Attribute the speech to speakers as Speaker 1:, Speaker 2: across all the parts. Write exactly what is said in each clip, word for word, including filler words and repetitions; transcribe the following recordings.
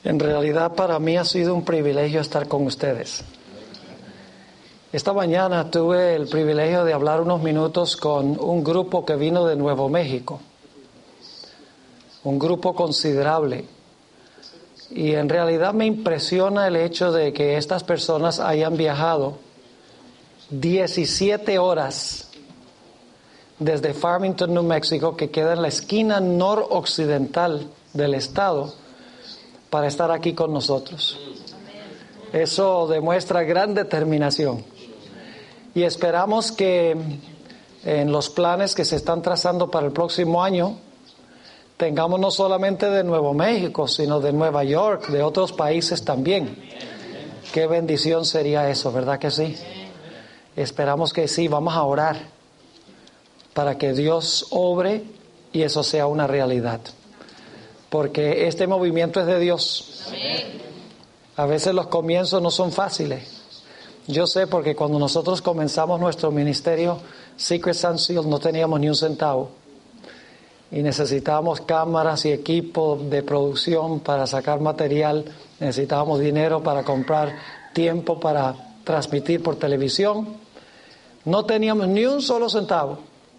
Speaker 1: En realidad para mí ha sido un privilegio estar con ustedes. Esta mañana tuve el privilegio de hablar unos minutos con un grupo que vino de Nuevo México, un grupo considerable. Y en realidad me impresiona el hecho de que estas personas hayan viajado diecisiete horas desde Farmington, New Mexico, que queda en la esquina noroccidental del estado, para estar aquí con nosotros. Eso demuestra gran determinación. Y esperamos que en los planes que se están trazando para el próximo año, tengamos no solamente de Nuevo México, sino de Nueva York, de otros países también. Qué bendición sería eso, ¿verdad que sí? Esperamos que sí. Vamos a orar para que Dios obre y eso sea una realidad. Porque este movimiento es de Dios. A veces los comienzos no son fáciles. Yo sé, porque cuando nosotros comenzamos nuestro ministerio, Secrets Unsealed, no teníamos ni un centavo. Y necesitábamos cámaras y equipo de producción para sacar material. Necesitábamos dinero para comprar tiempo para transmitir por televisión. No teníamos ni un solo centavo.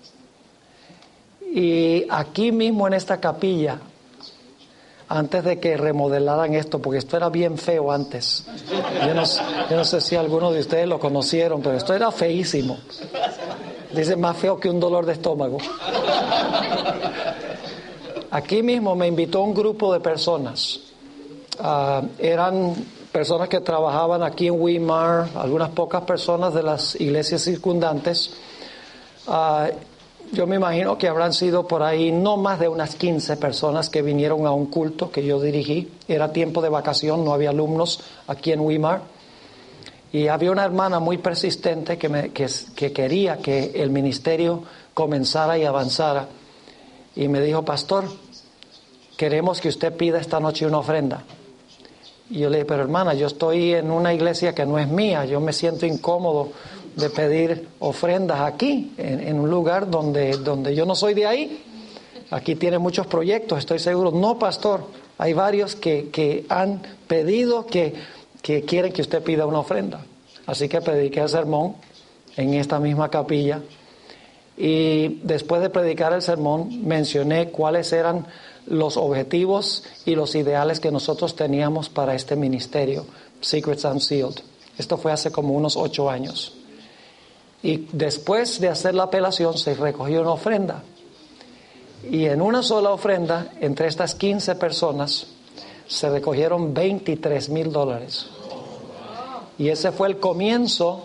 Speaker 1: Y aquí mismo en esta capilla, antes de que remodelaran esto, porque esto era bien feo antes. Yo no, yo no sé si algunos de ustedes lo conocieron, pero esto era feísimo. Dice, más feo que un dolor de estómago. Aquí mismo me invitó un grupo de personas. Uh, eran personas que trabajaban aquí en Weimar, algunas pocas personas de las iglesias circundantes. Uh, Yo me imagino que habrán sido por ahí no más de unas quince personas que vinieron a un culto que yo dirigí. Era tiempo de vacación, no había alumnos aquí en Weimar. Y había una hermana muy persistente que, me, que, que quería que el ministerio comenzara y avanzara. Y me dijo, pastor, queremos que usted pida esta noche una ofrenda. Y yo le dije, pero hermana, yo estoy en una iglesia que no es mía, yo me siento incómodo de pedir ofrendas aquí, en, en un lugar donde, donde yo no soy de ahí. Aquí tiene muchos proyectos, estoy seguro. No, pastor, hay varios que, que han pedido que, que quieren que usted pida una ofrenda. Así que prediqué el sermón en esta misma capilla. Y después de predicar el sermón, mencioné cuáles eran los objetivos y los ideales que nosotros teníamos para este ministerio, Secrets Unsealed. Esto fue hace como unos ocho años. Y después de hacer la apelación se recogió una ofrenda. Y en una sola ofrenda, entre estas quince personas, se recogieron veintitrés mil dólares. Y ese fue el comienzo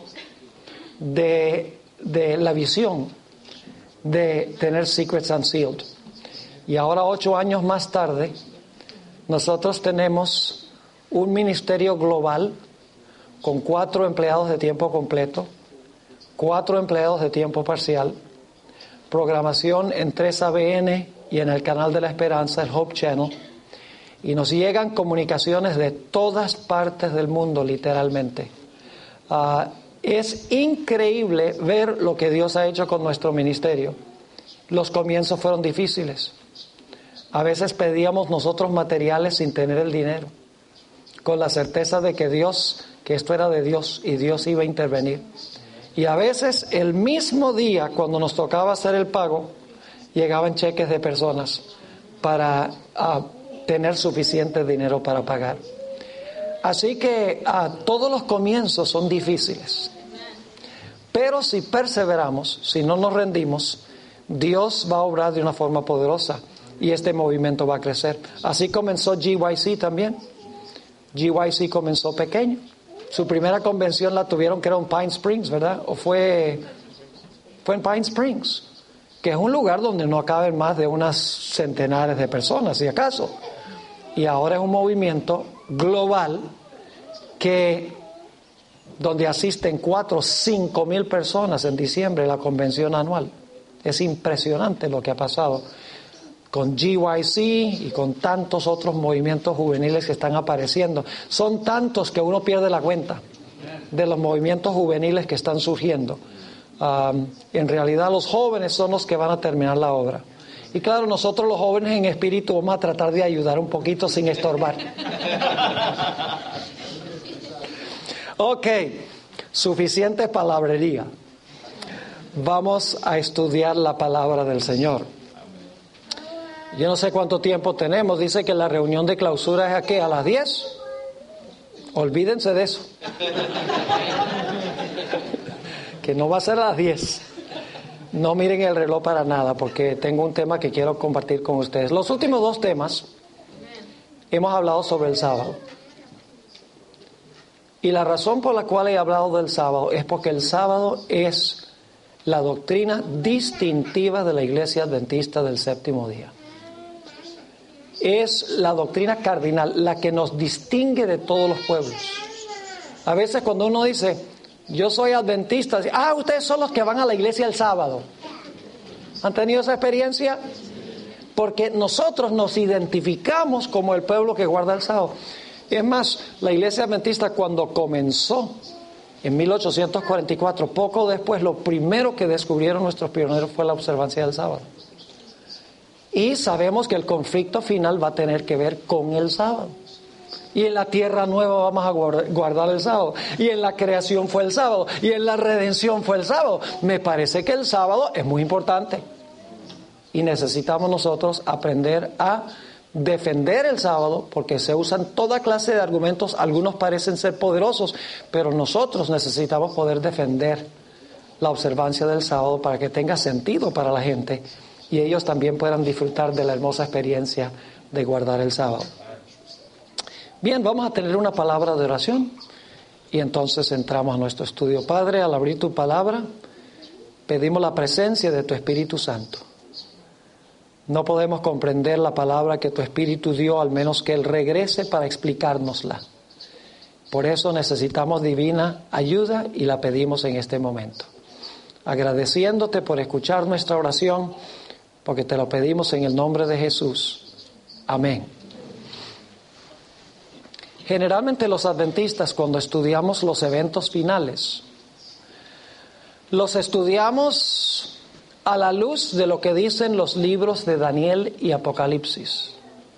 Speaker 1: de, de la visión de tener Secrets Unsealed. Y ahora, ocho años más tarde, nosotros tenemos un ministerio global con cuatro empleados de tiempo completo, cuatro empleados de tiempo parcial, programación en tres A B N y en el Canal de la Esperanza, el Hope Channel, y nos llegan comunicaciones de todas partes del mundo, literalmente. Uh, es increíble ver lo que Dios ha hecho con nuestro ministerio. Los comienzos fueron difíciles. A veces pedíamos nosotros materiales sin tener el dinero, con la certeza de que Dios, que esto era de Dios y Dios iba a intervenir. Y a veces el mismo día, cuando nos tocaba hacer el pago, llegaban cheques de personas para uh, tener suficiente dinero para pagar. Así que uh, todos los comienzos son difíciles. Pero si perseveramos, si no nos rendimos, Dios va a obrar de una forma poderosa y este movimiento va a crecer. Así comenzó G Y C también. G Y C comenzó pequeño. Su primera convención la tuvieron, que era en Pine Springs, ¿verdad? O fue, fue en Pine Springs, que es un lugar donde no caben más de unas centenares de personas, si acaso. Y ahora es un movimiento global que, donde asisten cuatro o cinco mil personas en diciembre a la convención anual. Es impresionante lo que ha pasado con G Y C y con tantos otros movimientos juveniles que están apareciendo. Son tantos que uno pierde la cuenta de los movimientos juveniles que están surgiendo. Um, en realidad los jóvenes son los que van a terminar la obra. Y claro, nosotros los jóvenes en espíritu vamos a tratar de ayudar un poquito sin estorbar. Ok, suficiente palabrería. Vamos a estudiar la palabra del Señor. Yo no sé cuánto tiempo tenemos. Dice que la reunión de clausura es ¿a qué? ¿A las diez? Olvídense de eso. Que no va a ser a las diez. No miren el reloj para nada, porque tengo un tema que quiero compartir con ustedes. Los últimos dos temas hemos hablado sobre el sábado. Y la razón por la cual he hablado del sábado es porque el sábado es la doctrina distintiva de la Iglesia Adventista del Séptimo Día. Es la doctrina cardinal, la que nos distingue de todos los pueblos. A veces cuando uno dice, yo soy adventista, dice, ah, ustedes son los que van a la iglesia el sábado. ¿Han tenido esa experiencia? Porque nosotros nos identificamos como el pueblo que guarda el sábado. Es más, la iglesia adventista cuando comenzó en mil ochocientos cuarenta y cuatro, poco después, lo primero que descubrieron nuestros pioneros fue la observancia del sábado. Y sabemos que el conflicto final va a tener que ver con el sábado. Y en la tierra nueva vamos a guardar el sábado. Y en la creación fue el sábado. Y en la redención fue el sábado. Me parece que el sábado es muy importante. Y necesitamos nosotros aprender a defender el sábado, porque se usan toda clase de argumentos. Algunos parecen ser poderosos, pero nosotros necesitamos poder defender la observancia del sábado para que tenga sentido para la gente. Y ellos también puedan disfrutar de la hermosa experiencia de guardar el sábado. Bien, vamos a tener una palabra de oración y entonces entramos a nuestro estudio. Padre, al abrir tu palabra, pedimos la presencia de tu Espíritu Santo. No podemos comprender la palabra que tu Espíritu dio, al menos que Él regrese para explicárnosla. Por eso necesitamos divina ayuda y la pedimos en este momento. Agradeciéndote por escuchar nuestra oración, porque te lo pedimos en el nombre de Jesús. Amén. Generalmente los adventistas, cuando estudiamos los eventos finales, los estudiamos a la luz de lo que dicen los libros de Daniel y Apocalipsis.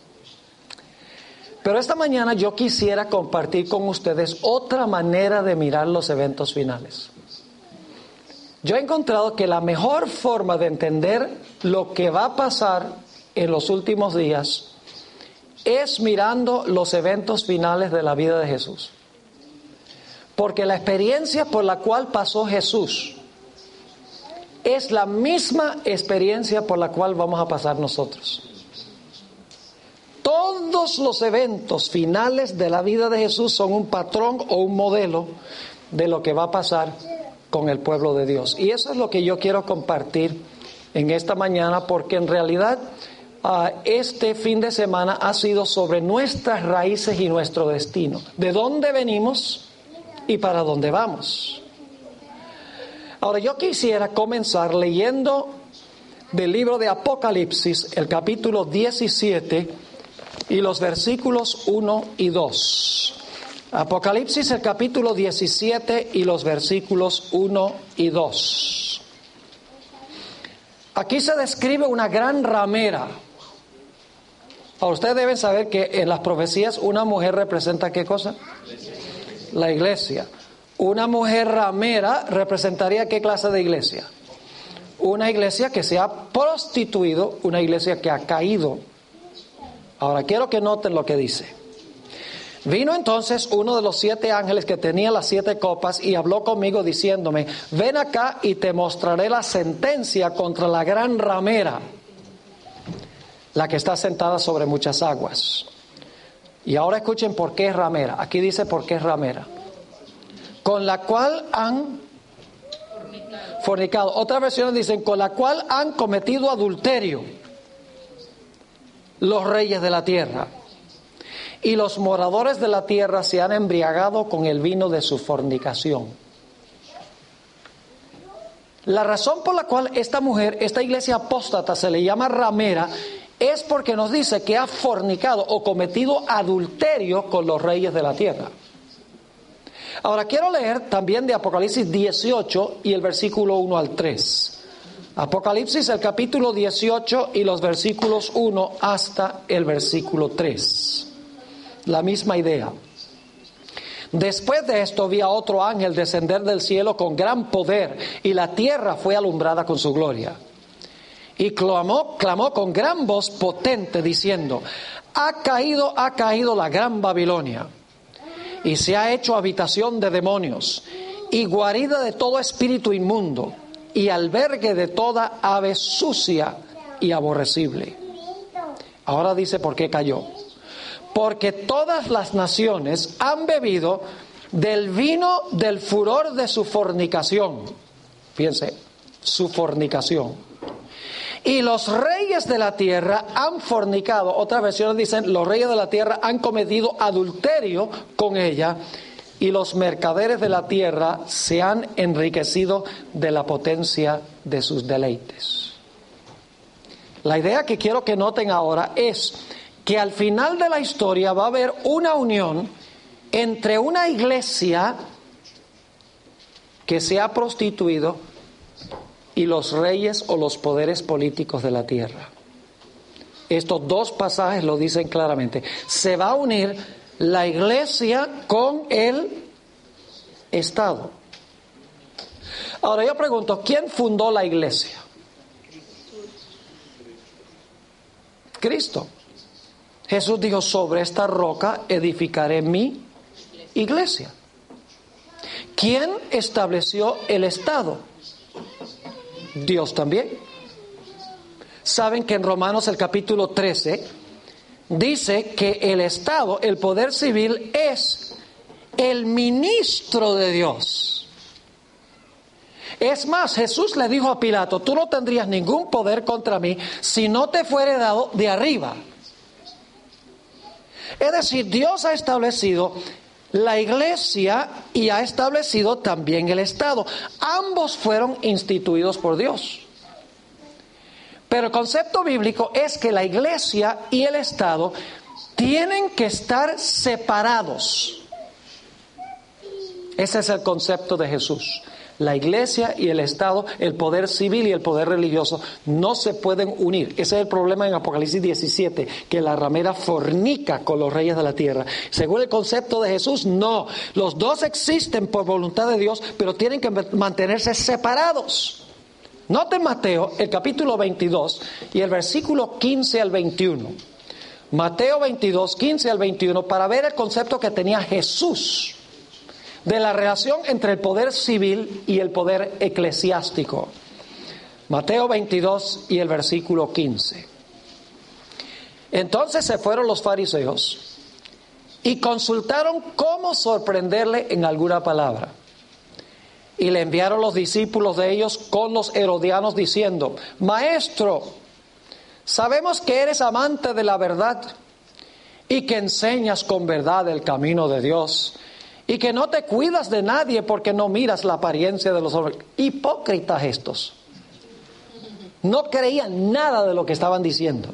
Speaker 1: Pero esta mañana yo quisiera compartir con ustedes otra manera de mirar los eventos finales. Yo he encontrado que la mejor forma de entender lo que va a pasar en los últimos días es mirando los eventos finales de la vida de Jesús. Porque la experiencia por la cual pasó Jesús es la misma experiencia por la cual vamos a pasar nosotros. Todos los eventos finales de la vida de Jesús son un patrón o un modelo de lo que va a pasar con el pueblo de Dios. Y eso es lo que yo quiero compartir en esta mañana, porque en realidad uh, este fin de semana ha sido sobre nuestras raíces y nuestro destino. ¿De dónde venimos y para dónde vamos? Ahora yo quisiera comenzar leyendo del libro de Apocalipsis, el capítulo diecisiete y los versículos uno y dos. Apocalipsis, el capítulo diecisiete y los versículos uno y dos. Aquí se describe una gran ramera. Ahora, ustedes deben saber que en las profecías una mujer representa ¿qué cosa? La iglesia. Una mujer ramera representaría ¿qué clase de iglesia? Una iglesia que se ha prostituido, una iglesia que ha caído. Ahora quiero que noten lo que dice. Vino entonces uno de los siete ángeles que tenía las siete copas y habló conmigo diciéndome, ven acá y te mostraré la sentencia contra la gran ramera, la que está sentada sobre muchas aguas. Y ahora escuchen por qué es ramera. Aquí dice por qué es ramera. Con la cual han fornicado. fornicado. Otras versiones dicen con la cual han cometido adulterio los reyes de la tierra. Y los moradores de la tierra se han embriagado con el vino de su fornicación. La razón por la cual esta mujer, esta iglesia apóstata se le llama ramera, es porque nos dice que ha fornicado o cometido adulterio con los reyes de la tierra. Ahora quiero leer también de Apocalipsis dieciocho y el versículo uno al tres. Apocalipsis, el capítulo dieciocho y los versículos uno hasta el versículo tres. La misma idea. Después de esto vi a otro ángel descender del cielo con gran poder, y la tierra fue alumbrada con su gloria. Y clamó, clamó con gran voz potente, diciendo: ha caído, ha caído la gran Babilonia, y se ha hecho habitación de demonios, y guarida de todo espíritu inmundo, y albergue de toda ave sucia y aborrecible. Ahora dice por qué cayó. Porque todas las naciones han bebido del vino del furor de su fornicación. Fíjense, su fornicación. Y los reyes de la tierra han fornicado. Otras versiones dicen: los reyes de la tierra han cometido adulterio con ella, y los mercaderes de la tierra se han enriquecido de la potencia de sus deleites. La idea que quiero que noten ahora es que al final de la historia va a haber una unión entre una iglesia que se ha prostituido y los reyes o los poderes políticos de la tierra. Estos dos pasajes lo dicen claramente. Se va a unir la iglesia con el Estado. Ahora yo pregunto, ¿quién fundó la iglesia? Cristo. Jesús dijo: sobre esta roca edificaré mi iglesia. ¿Quién estableció el Estado? Dios también. Saben que en Romanos el capítulo trece dice que el Estado, el poder civil, es el ministro de Dios. Es más, Jesús le dijo a Pilato: tú no tendrías ningún poder contra mí si no te fuere dado de arriba. Es decir, Dios ha establecido la iglesia y ha establecido también el Estado. Ambos fueron instituidos por Dios. Pero el concepto bíblico es que la iglesia y el Estado tienen que estar separados. Ese es el concepto de Jesús. La iglesia y el Estado, el poder civil y el poder religioso, no se pueden unir. Ese es el problema en Apocalipsis diecisiete, que la ramera fornica con los reyes de la tierra. Según el concepto de Jesús, no. Los dos existen por voluntad de Dios, pero tienen que mantenerse separados. Noten Mateo, el capítulo veintidós y el versículo quince al veintiuno. Mateo veintidós, quince al veintiuno, para ver el concepto que tenía Jesús de la relación entre el poder civil y el poder eclesiástico. Mateo veintidós y el versículo quince. Entonces se fueron los fariseos y consultaron cómo sorprenderle en alguna palabra. Y le enviaron los discípulos de ellos con los herodianos diciendo: Maestro, sabemos que eres amante de la verdad y que enseñas con verdad el camino de Dios, y que no te cuidas de nadie porque no miras la apariencia de los hombres. Hipócritas estos. No creían nada de lo que estaban diciendo.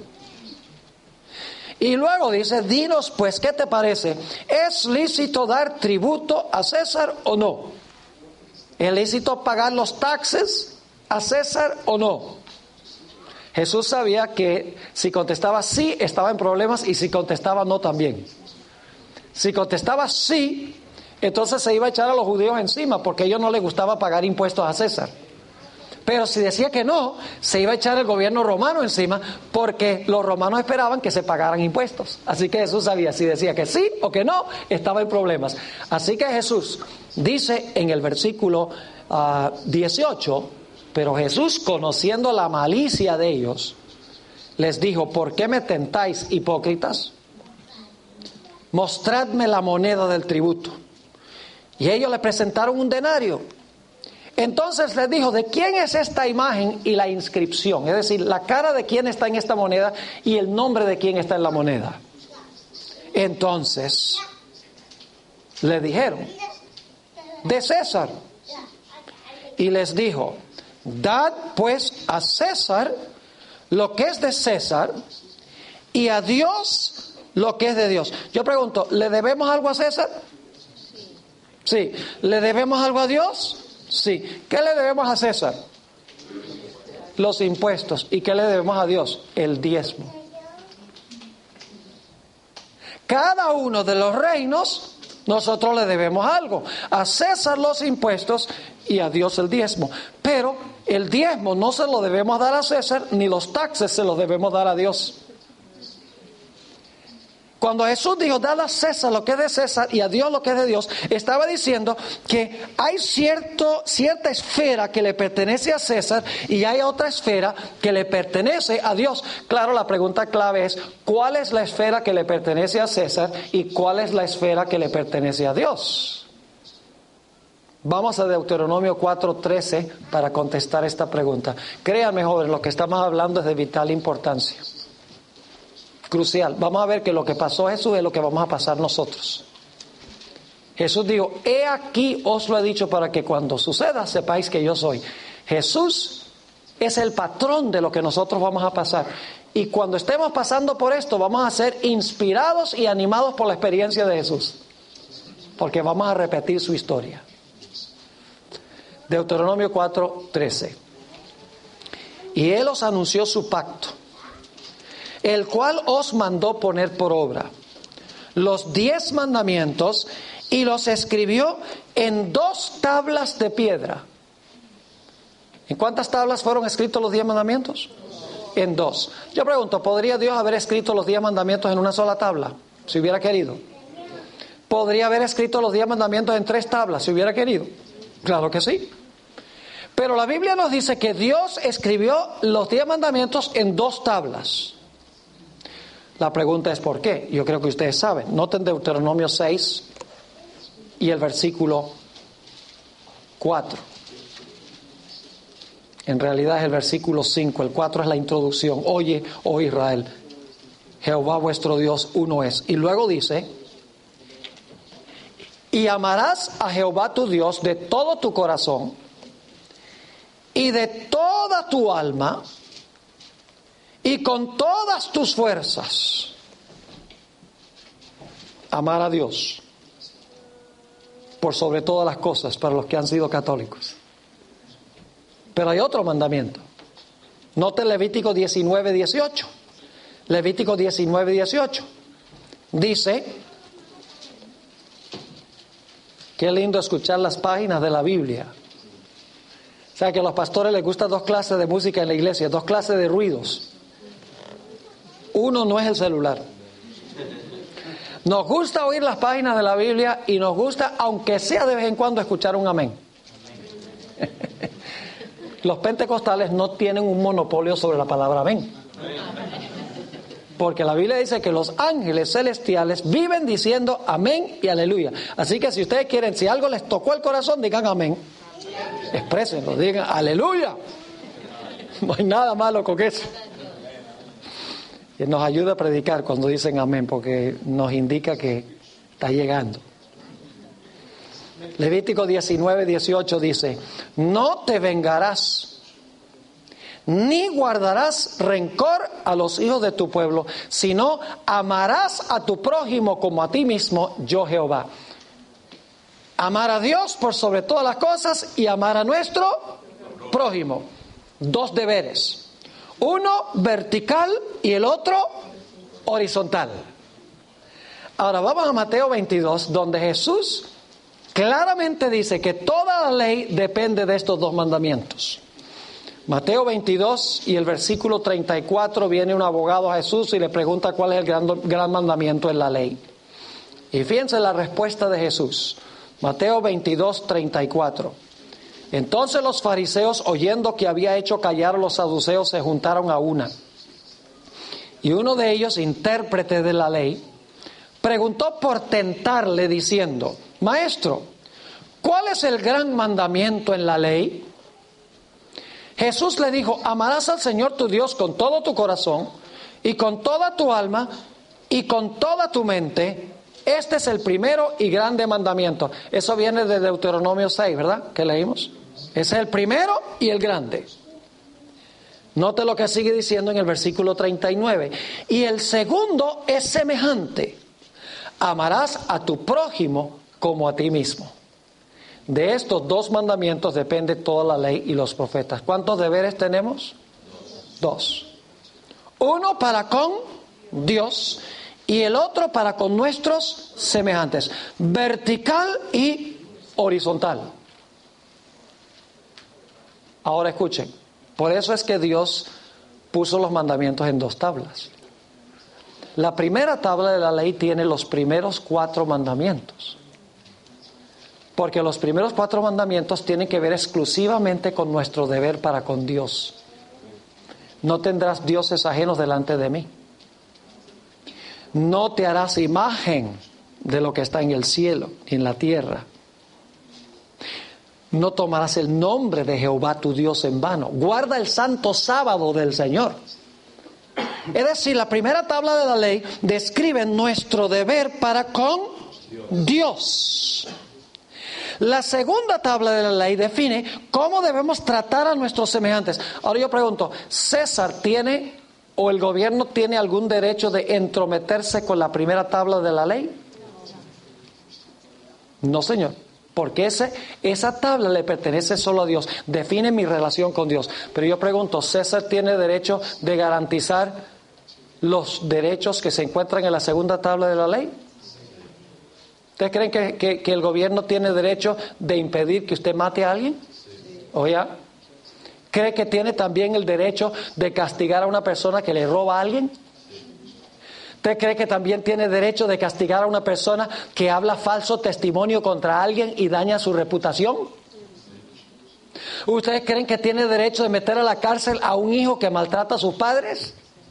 Speaker 1: Y luego dice: dinos pues, ¿qué te parece? ¿Es lícito dar tributo a César o no? ¿Es lícito pagar los taxes a César o no? Jesús sabía que si contestaba sí, estaba en problemas, y si contestaba no también. Si contestaba sí, entonces se iba a echar a los judíos encima, porque a ellos no les gustaba pagar impuestos a César. Pero si decía que no, se iba a echar el gobierno romano encima, porque los romanos esperaban que se pagaran impuestos. Así que Jesús sabía, si decía que sí o que no, estaba en problemas. Así que Jesús dice en el versículo uh, dieciocho, pero Jesús, conociendo la malicia de ellos, les dijo: ¿por qué me tentáis, hipócritas? Mostradme la moneda del tributo. Y ellos le presentaron un denario. Entonces les dijo: ¿de quién es esta imagen y la inscripción? Es decir, la cara de quién está en esta moneda y el nombre de quién está en la moneda. Entonces le dijeron: de César. Y les dijo: dad pues a César lo que es de César, y a Dios lo que es de Dios. Yo pregunto, ¿le debemos algo a César? Sí. ¿Le debemos algo a Dios? Sí. ¿Qué le debemos a César? los impuestos. ¿Y qué le debemos a Dios? El diezmo. Cada uno de los reinos, nosotros le debemos algo. A César los impuestos y a Dios el diezmo. Pero el diezmo no se lo debemos dar a César, ni los taxes se los debemos dar a Dios. Cuando Jesús dijo, dad a César lo que es de César y a Dios lo que es de Dios, estaba diciendo que hay cierto, cierta esfera que le pertenece a César y hay otra esfera que le pertenece a Dios. Claro, la pregunta clave es, ¿cuál es la esfera que le pertenece a César y cuál es la esfera que le pertenece a Dios? Vamos a Deuteronomio cuatro trece para contestar esta pregunta. Créanme, jóvenes, lo que estamos hablando es de vital importancia. Crucial. Vamos a ver que lo que pasó Jesús es lo que vamos a pasar nosotros. Jesús dijo, he aquí os lo he dicho para que cuando suceda sepáis que yo soy. Jesús es el patrón de lo que nosotros vamos a pasar. Y cuando estemos pasando por esto, vamos a ser inspirados y animados por la experiencia de Jesús. Porque vamos a repetir su historia. Deuteronomio cuatro trece. Y Él os anunció su pacto, el cual os mandó poner por obra los diez mandamientos y los escribió en dos tablas de piedra. ¿En cuántas tablas fueron escritos los diez mandamientos? En dos. Yo pregunto, ¿podría Dios haber escrito los diez mandamientos en una sola tabla, si hubiera querido? ¿Podría haber escrito los diez mandamientos en tres tablas, si hubiera querido? Claro que sí. Pero la Biblia nos dice que Dios escribió los diez mandamientos en dos tablas. La pregunta es ¿por qué? Yo creo que ustedes saben. Noten Deuteronomio seis y el versículo cuatro. En realidad es el versículo cinco. El cuatro es la introducción. Oye, oh Israel, Jehová vuestro Dios uno es. Y luego dice, y amarás a Jehová tu Dios de todo tu corazón y de toda tu alma y con todas tus fuerzas. Amar a Dios por sobre todas las cosas para los que han sido católicos. Pero hay otro mandamiento. Note Levítico diecinueve dieciocho. Levítico diecinueve dieciocho. Dice, qué lindo escuchar las páginas de la Biblia. O sea que a los pastores les gustan dos clases de música en la iglesia, dos clases de ruidos. Uno no es el celular. Nos gusta oír las páginas de la Biblia y nos gusta, aunque sea de vez en cuando, escuchar un amén. Los pentecostales no tienen un monopolio sobre la palabra amén. Porque la Biblia dice que los ángeles celestiales viven diciendo amén y aleluya. Así que si ustedes quieren, si algo les tocó el corazón, digan amén. Exprésenlo, digan aleluya. No hay nada malo con eso. Y nos ayuda a predicar cuando dicen amén, porque nos indica que está llegando. Levítico diecinueve dieciocho dice, no te vengarás, ni guardarás rencor a los hijos de tu pueblo, sino amarás a tu prójimo como a ti mismo, yo Jehová. Amar a Dios por sobre todas las cosas y amar a nuestro prójimo. Dos deberes. Uno vertical y el otro horizontal. Ahora vamos a Mateo veintidós, donde Jesús claramente dice que toda la ley depende de estos dos mandamientos. Mateo veintidós y el versículo treinta y cuatro, viene un abogado a Jesús y le pregunta cuál es el gran, gran mandamiento en la ley. Y fíjense la respuesta de Jesús. Mateo veintidós, treinta y cuatro. Entonces los fariseos, oyendo que había hecho callar a los saduceos, se juntaron a una. Y uno de ellos, intérprete de la ley, preguntó por tentarle diciendo, Maestro, ¿cuál es el gran mandamiento en la ley? Jesús le dijo, amarás al Señor tu Dios con todo tu corazón y con toda tu alma y con toda tu mente. Este es el primero y grande mandamiento. Eso viene de Deuteronomio seis, ¿verdad? Que leímos. Ese es el primero y el grande. Note lo que sigue diciendo en el versículo treinta y nueve. Y el segundo es semejante. Amarás a tu prójimo como a ti mismo. De estos dos mandamientos depende toda la ley y los profetas. ¿Cuántos deberes tenemos? Dos. Uno para con Dios y el otro para con nuestros semejantes. Vertical y horizontal. Ahora escuchen. Por eso es que Dios puso los mandamientos en dos tablas. La primera tabla de la ley tiene los primeros cuatro mandamientos. Porque los primeros cuatro mandamientos tienen que ver exclusivamente con nuestro deber para con Dios. No tendrás dioses ajenos delante de mí. No te harás imagen de lo que está en el cielo y en la tierra. No tomarás el nombre de Jehová tu Dios en vano. Guarda el santo sábado del Señor. Es decir, la primera tabla de la ley describe nuestro deber para con Dios. La segunda tabla de la ley define cómo debemos tratar a nuestros semejantes. Ahora yo pregunto, ¿César tiene o el gobierno tiene algún derecho de entrometerse con la primera tabla de la ley? No, señor, porque ese, esa tabla le pertenece solo a Dios, define mi relación con Dios. Pero yo pregunto, ¿César tiene derecho de garantizar los derechos que se encuentran en la segunda tabla de la ley? ¿Ustedes creen que, que, que el gobierno tiene derecho de impedir que usted mate a alguien? ¿O ya? ¿Cree que tiene también el derecho de castigar a una persona que le roba a alguien? ¿Usted cree que también tiene derecho de castigar a una persona que habla falso testimonio contra alguien y daña su reputación? ¿Ustedes creen que tiene derecho de meter a la cárcel a un hijo que maltrata a sus padres?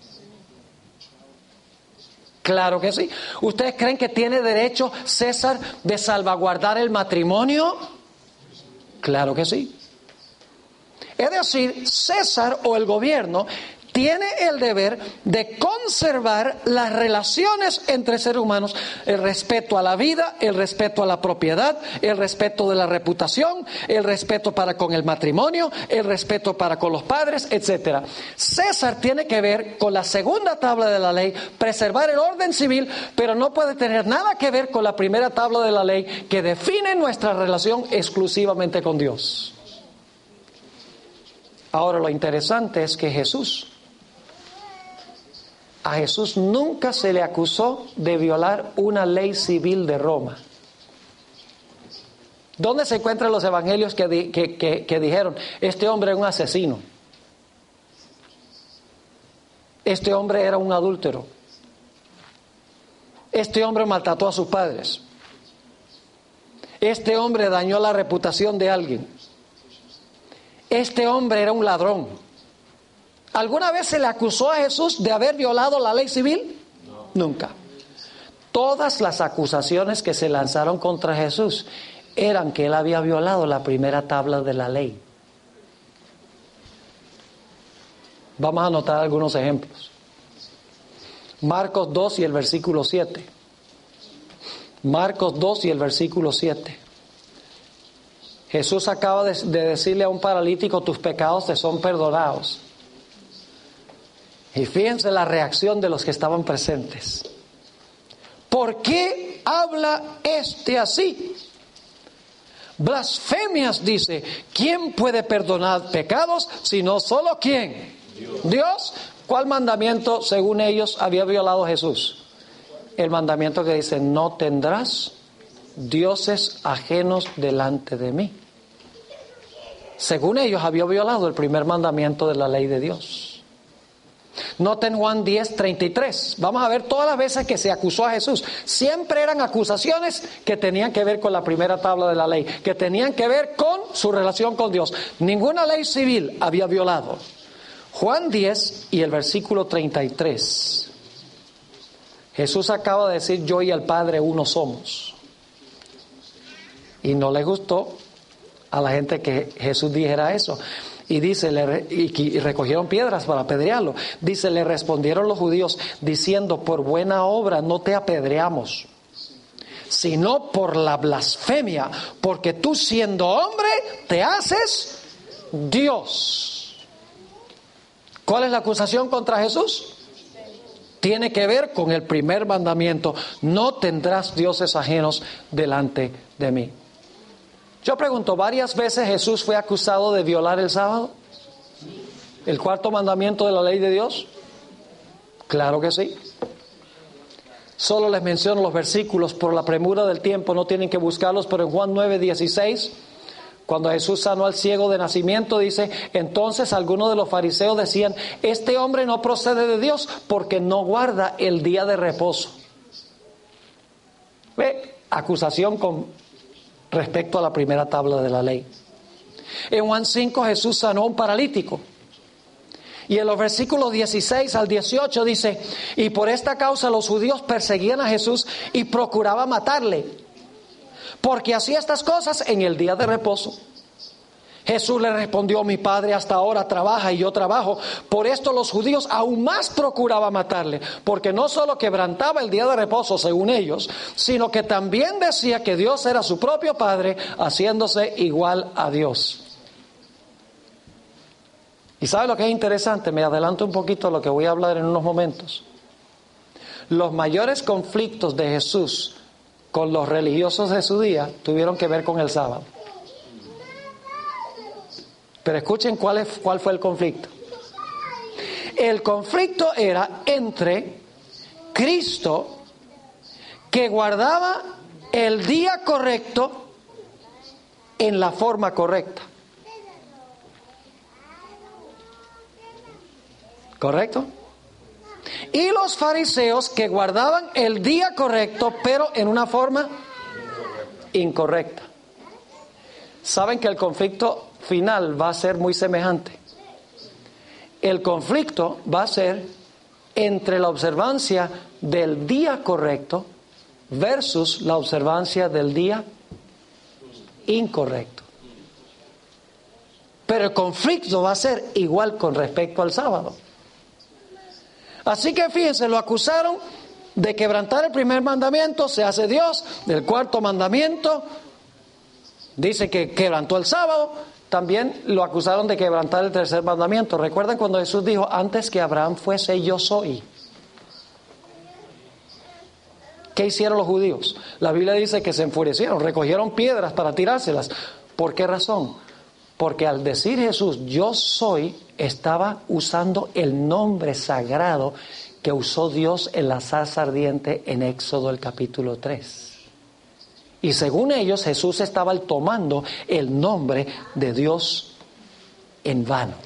Speaker 1: Claro que sí. ¿Ustedes creen que tiene derecho César de salvaguardar el matrimonio? Claro que sí. Es decir, César o el gobierno tiene el deber de conservar las relaciones entre seres humanos, el respeto a la vida, el respeto a la propiedad, el respeto de la reputación, el respeto para con el matrimonio, el respeto para con los padres, etcétera. César tiene que ver con la segunda tabla de la ley, preservar el orden civil, pero no puede tener nada que ver con la primera tabla de la ley que define nuestra relación exclusivamente con Dios. Ahora, lo interesante es que Jesús, a Jesús nunca se le acusó de violar una ley civil de Roma. ¿Dónde se encuentran los evangelios que, di, que, que, que dijeron, este hombre es un asesino? Este hombre era un adúltero. Este hombre maltrató a sus padres. Este hombre dañó la reputación de alguien. Este hombre era un ladrón. ¿Alguna vez se le acusó a Jesús de haber violado la ley civil? No. Nunca. Todas las acusaciones que se lanzaron contra Jesús eran que él había violado la primera tabla de la ley. Vamos a anotar algunos ejemplos. Marcos dos y el versículo siete. Marcos dos y el versículo siete. Jesús acaba de, de decirle a un paralítico, tus pecados te son perdonados. Y fíjense la reacción de los que estaban presentes. ¿Por qué habla este así? Blasfemias, dice. ¿Quién puede perdonar pecados sino solo quién? Dios. ¿Dios? ¿Cuál mandamiento, según ellos, había violado Jesús? El mandamiento que dice, no tendrás dioses ajenos delante de mí. Según ellos, había violado el primer mandamiento de la ley de Dios. Noten Juan diez, treinta y tres. Vamos a ver todas las veces que se acusó a Jesús. Siempre eran acusaciones que tenían que ver con la primera tabla de la ley, que tenían que ver con su relación con Dios. Ninguna ley civil había violado. Juan diez y el versículo treinta y tres. Jesús acaba de decir, yo y el Padre uno somos. Y no le gustó a la gente que Jesús dijera eso. Y dice, le, y, y recogieron piedras para apedrearlo. Dice, le respondieron los judíos diciendo, por buena obra no te apedreamos, sino por la blasfemia, porque tú siendo hombre te haces Dios. ¿Cuál es la acusación contra Jesús? Tiene que ver con el primer mandamiento, no tendrás dioses ajenos delante de mí. Yo pregunto, ¿varias veces Jesús fue acusado de violar el sábado? ¿El cuarto mandamiento de la ley de Dios? Claro que sí. Solo les menciono los versículos por la premura del tiempo, no tienen que buscarlos, pero en Juan nueve dieciséis, cuando Jesús sanó al ciego de nacimiento, dice, entonces algunos de los fariseos decían, este hombre no procede de Dios porque no guarda el día de reposo. ¿Ve? Acusación con respecto a la primera tabla de la ley. En Juan cinco Jesús sanó a un paralítico. Y en los versículos dieciséis al dieciocho dice, y por esta causa los judíos perseguían a Jesús y procuraban matarle, porque hacía estas cosas en el día de reposo. Jesús le respondió, mi Padre hasta ahora trabaja y yo trabajo. Por esto los judíos aún más procuraban matarle, porque no solo quebrantaba el día de reposo según ellos, sino que también decía que Dios era su propio Padre, haciéndose igual a Dios. ¿Y sabe lo que es interesante? Me adelanto un poquito a lo que voy a hablar en unos momentos. Los mayores conflictos de Jesús con los religiosos de su día tuvieron que ver con el sábado. Pero escuchen cuál, es, cuál fue el conflicto. El conflicto era entre Cristo, que guardaba el día correcto en la forma correcta. ¿Correcto? Y los fariseos, que guardaban el día correcto, pero en una forma incorrecta. Saben que el conflicto final va a ser muy semejante. El conflicto va a ser entre la observancia del día correcto versus la observancia del día incorrecto. Pero el conflicto va a ser igual con respecto al sábado. Así que fíjense, lo acusaron de quebrantar el primer mandamiento, se hace Dios. Del cuarto mandamiento, dice que quebrantó el sábado. También lo acusaron de quebrantar el tercer mandamiento. ¿Recuerdan cuando Jesús dijo, antes que Abraham fuese, yo soy? ¿Qué hicieron los judíos? La Biblia dice que se enfurecieron, recogieron piedras para tirárselas. ¿Por qué razón? Porque al decir Jesús, yo soy, estaba usando el nombre sagrado que usó Dios en la zarza ardiente en Éxodo el capítulo tres. Y según ellos, Jesús estaba tomando el nombre de Dios en vano.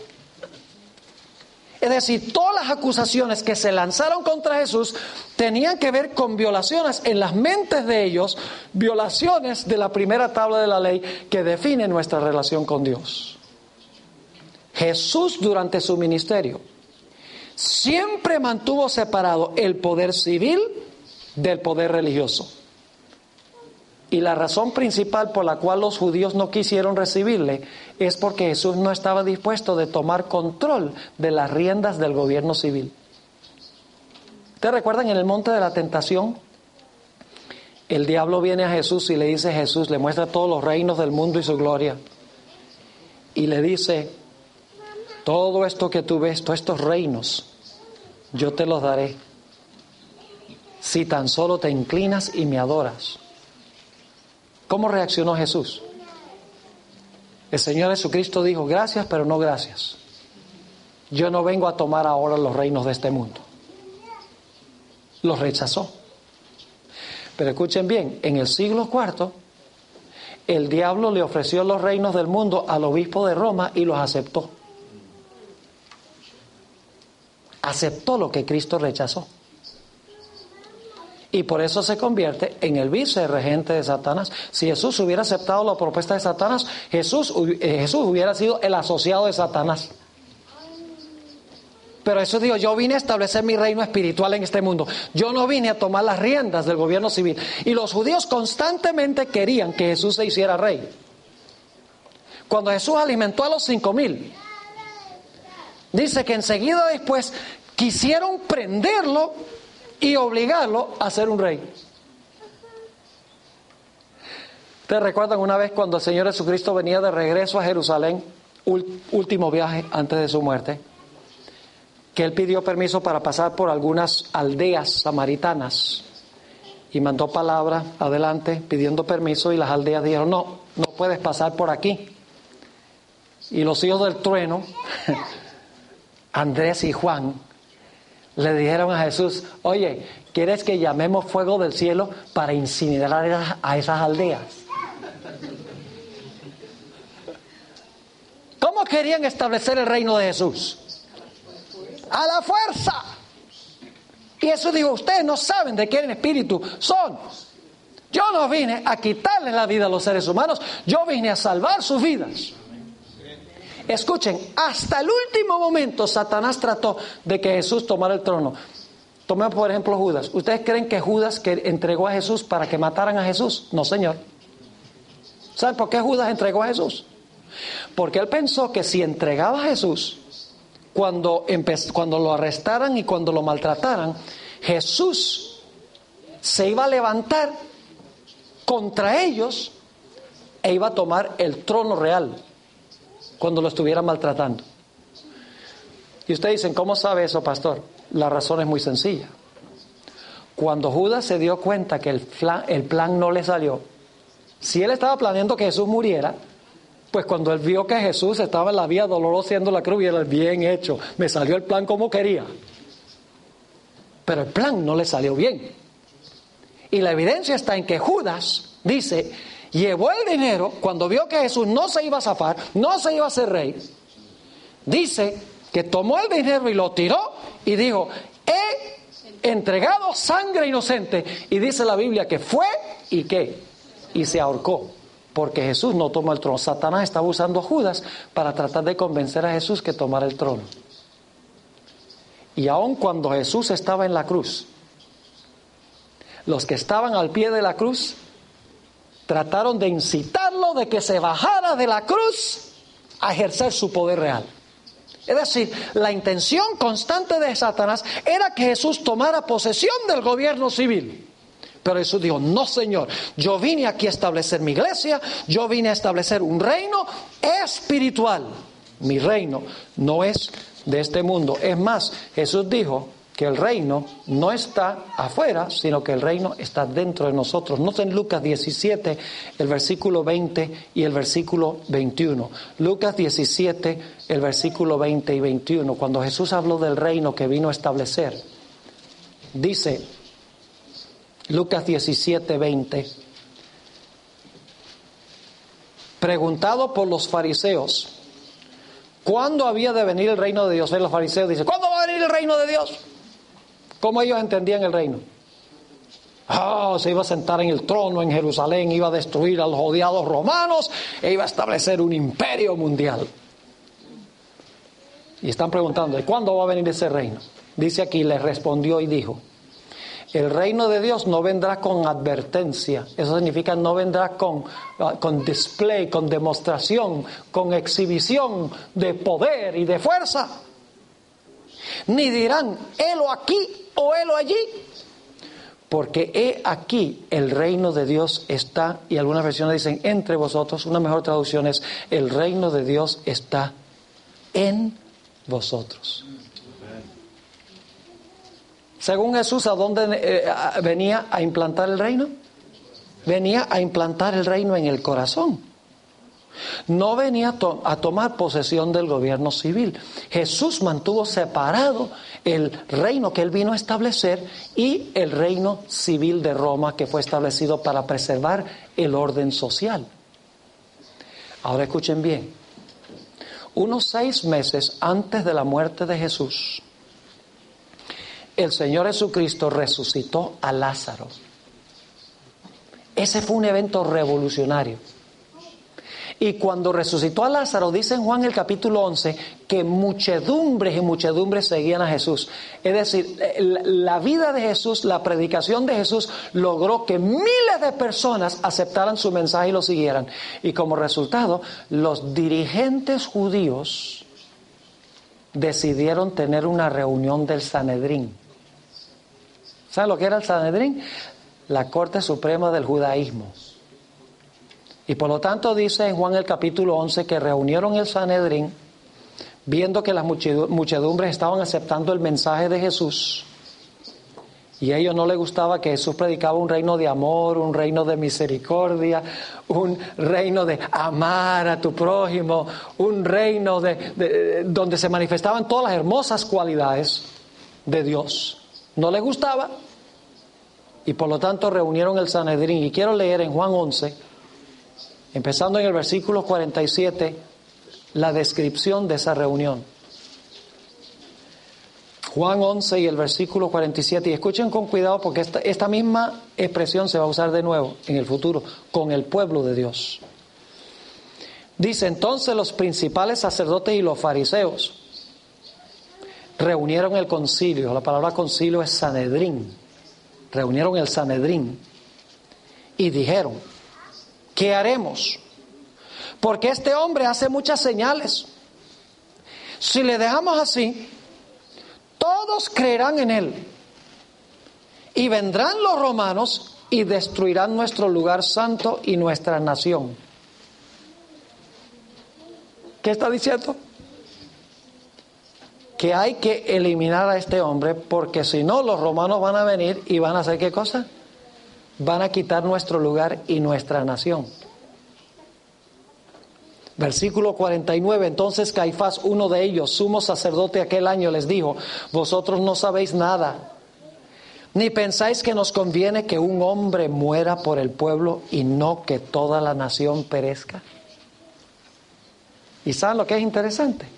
Speaker 1: Es decir, todas las acusaciones que se lanzaron contra Jesús tenían que ver con violaciones en las mentes de ellos, violaciones de la primera tabla de la ley que define nuestra relación con Dios. Jesús, durante su ministerio, siempre mantuvo separado el poder civil del poder religioso. Y la razón principal por la cual los judíos no quisieron recibirle es porque Jesús no estaba dispuesto de tomar control de las riendas del gobierno civil. ¿Ustedes recuerdan en el monte de la tentación? El diablo viene a Jesús y le dice a Jesús, le muestra todos los reinos del mundo y su gloria. Y le dice, todo esto que tú ves, todos estos reinos, yo te los daré si tan solo te inclinas y me adoras. ¿Cómo reaccionó Jesús? El Señor Jesucristo dijo, gracias, pero no gracias. Yo no vengo a tomar ahora los reinos de este mundo. Los rechazó. Pero escuchen bien, en el siglo cuarto, el diablo le ofreció los reinos del mundo al obispo de Roma y los aceptó. Aceptó lo que Cristo rechazó. Y por eso se convierte en el vicerregente de Satanás. Si Jesús hubiera aceptado la propuesta de Satanás, Jesús, eh, Jesús hubiera sido el asociado de Satanás. Pero Jesús dijo, yo vine a establecer mi reino espiritual en este mundo. Yo no vine a tomar las riendas del gobierno civil. Y los judíos constantemente querían que Jesús se hiciera rey. Cuando Jesús alimentó a los cinco mil, dice que enseguida después quisieron prenderlo y obligarlo a ser un rey. ¿Ustedes recuerdan una vez cuando el Señor Jesucristo venía de regreso a Jerusalén, último viaje antes de su muerte, que Él pidió permiso para pasar por algunas aldeas samaritanas y mandó palabra adelante pidiendo permiso y las aldeas dijeron, no, no puedes pasar por aquí? Y los hijos del trueno Andrés y Juan le dijeron a Jesús, oye, ¿quieres que llamemos fuego del cielo para incinerar a esas aldeas? ¿Cómo querían establecer el reino de Jesús? A la fuerza. Y Jesús dijo, ustedes no saben de qué espíritu son. Yo no vine a quitarles la vida a los seres humanos, yo vine a salvar sus vidas. Escuchen, hasta el último momento Satanás trató de que Jesús tomara el trono. Tomemos por ejemplo Judas. ¿Ustedes creen que Judas que entregó a Jesús para que mataran a Jesús? No, señor. ¿Saben por qué Judas entregó a Jesús? Porque él pensó que si entregaba a Jesús, cuando, empe- cuando lo arrestaran y cuando lo maltrataran, Jesús se iba a levantar contra ellos e iba a tomar el trono real cuando lo estuvieran maltratando. Y ustedes dicen, ¿cómo sabe eso, pastor? La razón es muy sencilla. Cuando Judas se dio cuenta que el plan, el plan no le salió, si él estaba planeando que Jesús muriera, pues cuando él vio que Jesús estaba en la vía dolorosa haciendo la cruz, y él, bien hecho, me salió el plan como quería. Pero el plan no le salió bien. Y la evidencia está en que Judas, dice, llevó el dinero cuando vio que Jesús no se iba a zafar, no se iba a hacer rey. Dice que tomó el dinero y lo tiró y dijo, he entregado sangre inocente. Y dice la Biblia que fue y qué, y se ahorcó. Porque Jesús no tomó el trono. Satanás estaba usando a Judas para tratar de convencer a Jesús que tomara el trono. Y aun cuando Jesús estaba en la cruz, los que estaban al pie de la cruz trataron de incitarlo de que se bajara de la cruz a ejercer su poder real. Es decir, la intención constante de Satanás era que Jesús tomara posesión del gobierno civil. Pero Jesús dijo, no, Señor, yo vine aquí a establecer mi iglesia, yo vine a establecer un reino espiritual. Mi reino no es de este mundo. Es más, Jesús dijo que el reino no está afuera, sino que el reino está dentro de nosotros. Noten Lucas diecisiete, el versículo veinte y el versículo veintiuno. Lucas diecisiete, el versículo veinte y veintiuno. Cuando Jesús habló del reino que vino a establecer, dice Lucas diecisiete, veinte. Preguntado por los fariseos, ¿cuándo había de venir el reino de Dios? Los fariseos dicen, ¿cuándo va a venir el reino de Dios? ¿Cómo ellos entendían el reino? Ah, oh, se iba a sentar en el trono en Jerusalén, iba a destruir a los odiados romanos e iba a establecer un imperio mundial. Y están preguntando, ¿cuándo va a venir ese reino? Dice aquí, les respondió y dijo, el reino de Dios no vendrá con advertencia. Eso significa no vendrá con, con display, con demostración, con exhibición de poder y de fuerza. Ni dirán, helo aquí o helo allí. Porque he aquí el reino de Dios está, y algunas versiones dicen entre vosotros. Una mejor traducción es, el reino de Dios está en vosotros. Según Jesús, ¿a dónde eh, venía a implantar el reino? Venía a implantar el reino en el corazón. No venía a, to- a tomar posesión del gobierno civil. Jesús mantuvo separado el reino que él vino a establecer y el reino civil de Roma, que fue establecido para preservar el orden social. Ahora escuchen bien. Unos seis meses antes de la muerte de Jesús, el Señor Jesucristo resucitó a Lázaro. Ese fue un evento revolucionario. Y cuando resucitó a Lázaro, dice en Juan el capítulo once, que muchedumbres y muchedumbres seguían a Jesús. Es decir, la vida de Jesús, la predicación de Jesús logró que miles de personas aceptaran su mensaje y lo siguieran. Y como resultado, los dirigentes judíos decidieron tener una reunión del Sanedrín. ¿Saben lo que era el Sanedrín? La Corte Suprema del Judaísmo. Y por lo tanto dice en Juan el capítulo once que reunieron el Sanedrín, viendo que las muchedumbres estaban aceptando el mensaje de Jesús, Y a ellos no les gustaba que Jesús predicaba un reino de amor, un reino de misericordia, un reino de amar a tu prójimo, un reino de, de, donde se manifestaban todas las hermosas cualidades de Dios. No les gustaba y por lo tanto reunieron el Sanedrín. Y quiero leer en Juan once, empezando en el versículo cuarenta y siete, la descripción de esa reunión. Juan once y el versículo cuarenta y siete, y escuchen con cuidado porque esta, esta misma expresión se va a usar de nuevo en el futuro con el pueblo de Dios. Dice: entonces los principales sacerdotes y los fariseos reunieron el concilio. La palabra concilio es Sanedrín. Reunieron el Sanedrín y dijeron: ¿qué haremos? Porque este hombre hace muchas señales. Si le dejamos así, todos creerán en él, y vendrán los romanos y destruirán nuestro lugar santo y nuestra nación. ¿Qué está diciendo? Que hay que eliminar a este hombre, porque si no los romanos van a venir y van a hacer ¿qué cosa? Van a quitar nuestro lugar y nuestra nación. Versículo cuarenta y nueve, entonces Caifás, uno de ellos, sumo sacerdote aquel año, les dijo: vosotros no sabéis nada, ni pensáis que nos conviene que un hombre muera por el pueblo y no que toda la nación perezca. ¿Y saben lo que es interesante?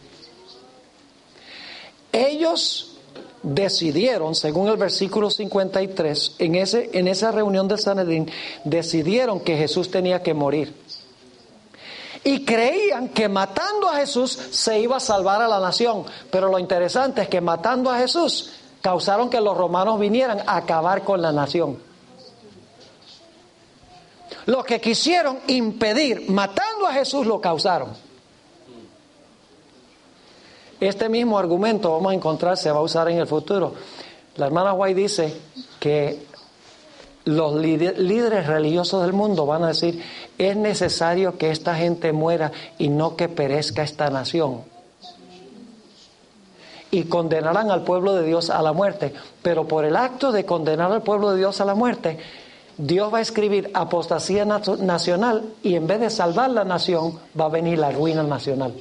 Speaker 1: Ellos decidieron, según el versículo cincuenta y tres, en, ese, en esa reunión del Sanedrín, decidieron que Jesús tenía que morir. Y creían que matando a Jesús se iba a salvar a la nación. Pero lo interesante es que matando a Jesús causaron que los romanos vinieran a acabar con la nación. Lo que quisieron impedir matando a Jesús lo causaron. Este mismo argumento vamos a encontrar, se va a usar en el futuro. La hermana White dice que los líderes religiosos del mundo van a decir: es necesario que esta gente muera y no que perezca esta nación. Y condenarán al pueblo de Dios a la muerte. Pero por el acto de condenar al pueblo de Dios a la muerte, Dios va a escribir apostasía nacional, y en vez de salvar la nación, va a venir la ruina nacional.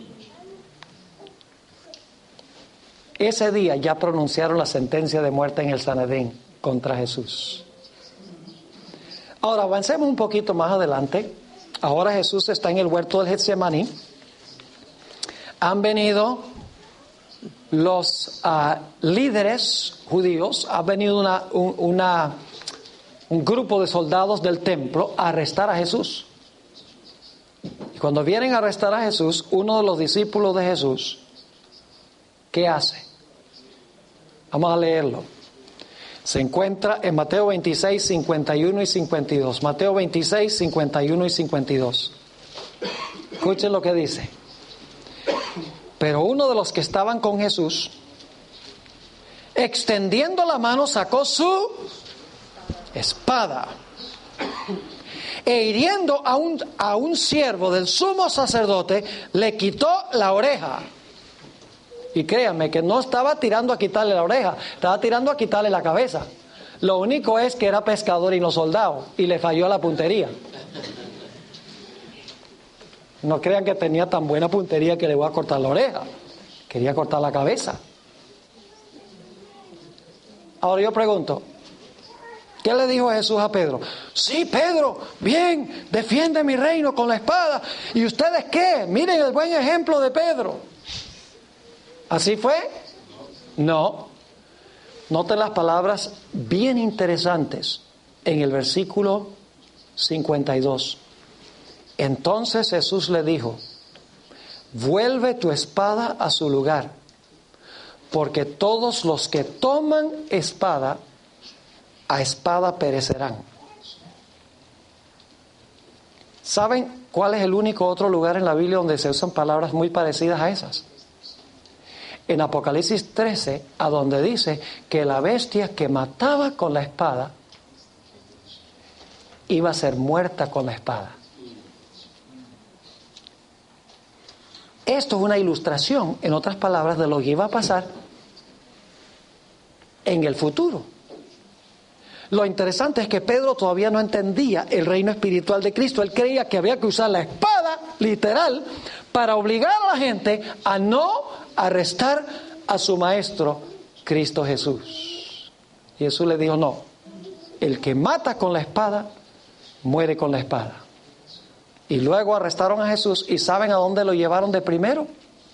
Speaker 1: Ese día ya pronunciaron la sentencia de muerte en el Sanedrín contra Jesús. Ahora avancemos un poquito más adelante. Ahora Jesús está en el huerto del Getsemaní. Han venido los uh, líderes judíos, ha venido una, un, una, un grupo de soldados del templo a arrestar a Jesús. Y cuando vienen a arrestar a Jesús, uno de los discípulos de Jesús, ¿qué hace? Vamos a leerlo. Se encuentra en Mateo veintiséis, cincuenta y uno y cincuenta y dos. Mateo veintiséis, cincuenta y uno y cincuenta y dos. Escuchen lo que dice. Pero uno de los que estaban con Jesús, extendiendo la mano, sacó su espada e hiriendo a un, a un siervo del sumo sacerdote, le quitó la oreja. Y créanme que no estaba tirando a quitarle la oreja, estaba tirando a quitarle la cabeza. Lo único es que era pescador y no soldado, y le falló la puntería. No crean que tenía tan buena puntería que le voy a cortar la oreja. Quería cortar la cabeza. Ahora yo pregunto, ¿qué le dijo Jesús a Pedro? Sí, Pedro, bien, defiende mi reino con la espada. ¿Y ustedes qué? Miren el buen ejemplo de Pedro. ¿Así fue? No. Noten las palabras bien interesantes en el versículo cincuenta y dos. Entonces Jesús le dijo: vuelve tu espada a su lugar, porque todos los que toman espada, a espada perecerán. ¿Saben cuál es el único otro lugar en la Biblia donde se usan palabras muy parecidas a esas? En Apocalipsis trece, a donde dice que la bestia que mataba con la espada iba a ser muerta con la espada. Esto es una ilustración, en otras palabras, de lo que iba a pasar en el futuro. Lo interesante es que Pedro todavía no entendía el reino espiritual de Cristo. Él creía que había que usar la espada, literal, para obligar a la gente a no arrestar a su maestro, Cristo Jesús. Y Jesús le dijo, no, el que mata con la espada, muere con la espada. Y luego arrestaron a Jesús, ¿y saben a dónde lo llevaron de primero?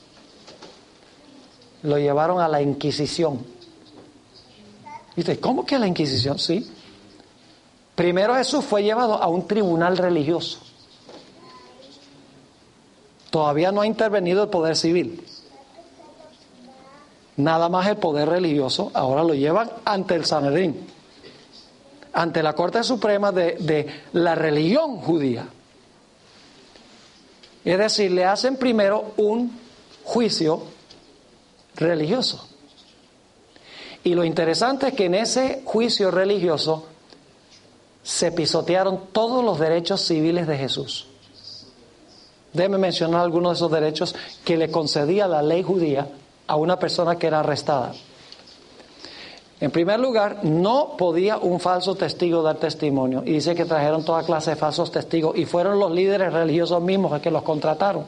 Speaker 1: Lo llevaron a la Inquisición. Dice, ¿cómo que a la Inquisición? Sí. Primero Jesús fue llevado a un tribunal religioso. Todavía no ha intervenido el poder civil. Nada más el poder religioso. Ahora lo llevan ante el Sanedrín, ante la Corte Suprema de, de la religión judía. Es decir, le hacen primero un juicio religioso. Y lo interesante es que en ese juicio religioso se pisotearon todos los derechos civiles de Jesús. Déjeme mencionar algunos de esos derechos que le concedía la ley judía a una persona que era arrestada. En primer lugar, no podía un falso testigo dar testimonio. Y dice que trajeron toda clase de falsos testigos y fueron los líderes religiosos mismos los que los contrataron.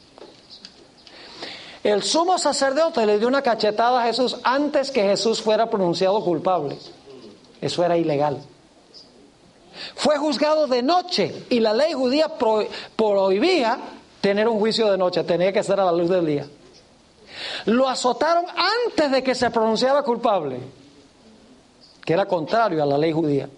Speaker 1: El sumo sacerdote le dio una cachetada a Jesús antes que Jesús fuera pronunciado culpable. Eso era ilegal. Fue juzgado de noche y la ley judía pro, prohibía tener un juicio de noche, tenía que ser a la luz del día. Lo azotaron antes de que se pronunciara culpable, que era contrario a la ley judía.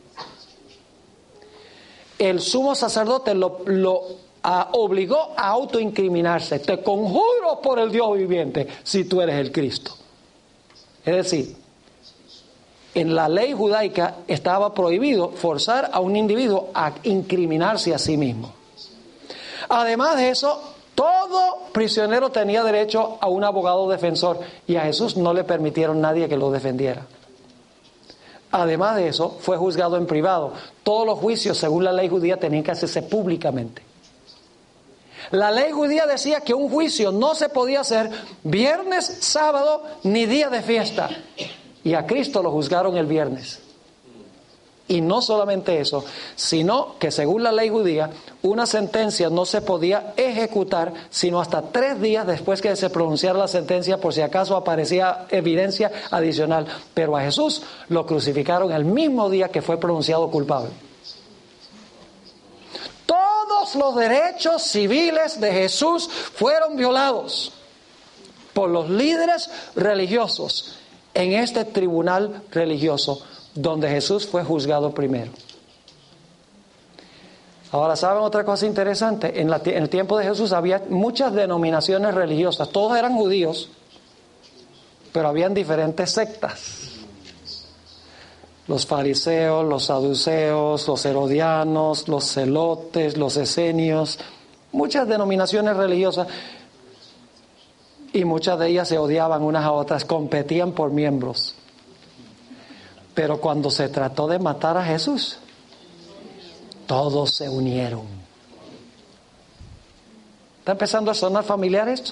Speaker 1: El sumo sacerdote lo, lo a, obligó a autoincriminarse. Te conjuro por el Dios viviente si tú eres el Cristo. Es decir, en la ley judaica estaba prohibido forzar a un individuo a incriminarse a sí mismo. Además de eso, todo prisionero tenía derecho a un abogado defensor y a Jesús no le permitieron nadie que lo defendiera. Además de eso, fue juzgado en privado. Todos los juicios, según la ley judía, tenían que hacerse públicamente. La ley judía decía que un juicio no se podía hacer viernes, sábado, ni día de fiesta. Y a Cristo lo juzgaron el viernes. Y no solamente eso, sino que según la ley judía, una sentencia no se podía ejecutar sino hasta tres días después que se pronunciara la sentencia, por si acaso aparecía evidencia adicional. Pero a Jesús lo crucificaron el mismo día que fue pronunciado culpable. Todos los derechos civiles de Jesús fueron violados por los líderes religiosos en este tribunal religioso donde Jesús fue juzgado primero. Ahora, ¿saben otra cosa interesante? En, la, en el tiempo de Jesús había muchas denominaciones religiosas. Todos eran judíos, pero habían diferentes sectas. Los fariseos, los saduceos, los herodianos, los celotes, los esenios. Muchas denominaciones religiosas. Y muchas de ellas se odiaban unas a otras, competían por miembros. Pero cuando se trató de matar a Jesús, todos se unieron. ¿Está empezando a sonar familiar esto?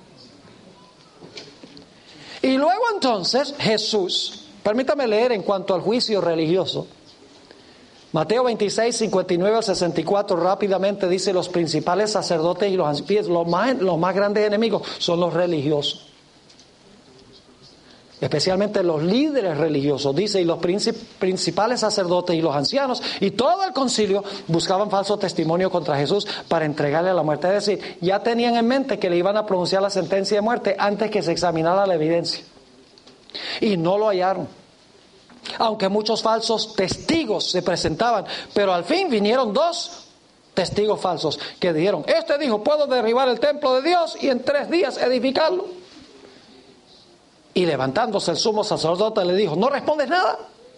Speaker 1: Y luego entonces Jesús, permítame leer en cuanto al juicio religioso. Mateo veintiséis, cincuenta y nueve al sesenta y cuatro, rápidamente dice: los principales sacerdotes y los ancianos, los más, los más grandes enemigos son los religiosos. Especialmente los líderes religiosos, dice, y los principales sacerdotes y los ancianos y todo el concilio buscaban falso testimonio contra Jesús para entregarle a la muerte. Es decir, ya tenían en mente que le iban a pronunciar la sentencia de muerte antes que se examinara la evidencia. Y no lo hallaron. Aunque muchos falsos testigos se presentaban, pero al fin vinieron dos testigos falsos que dijeron: este dijo, puedo derribar el templo de Dios y en tres días edificarlo. Y levantándose el sumo sacerdote le dijo: ¿no respondes nada?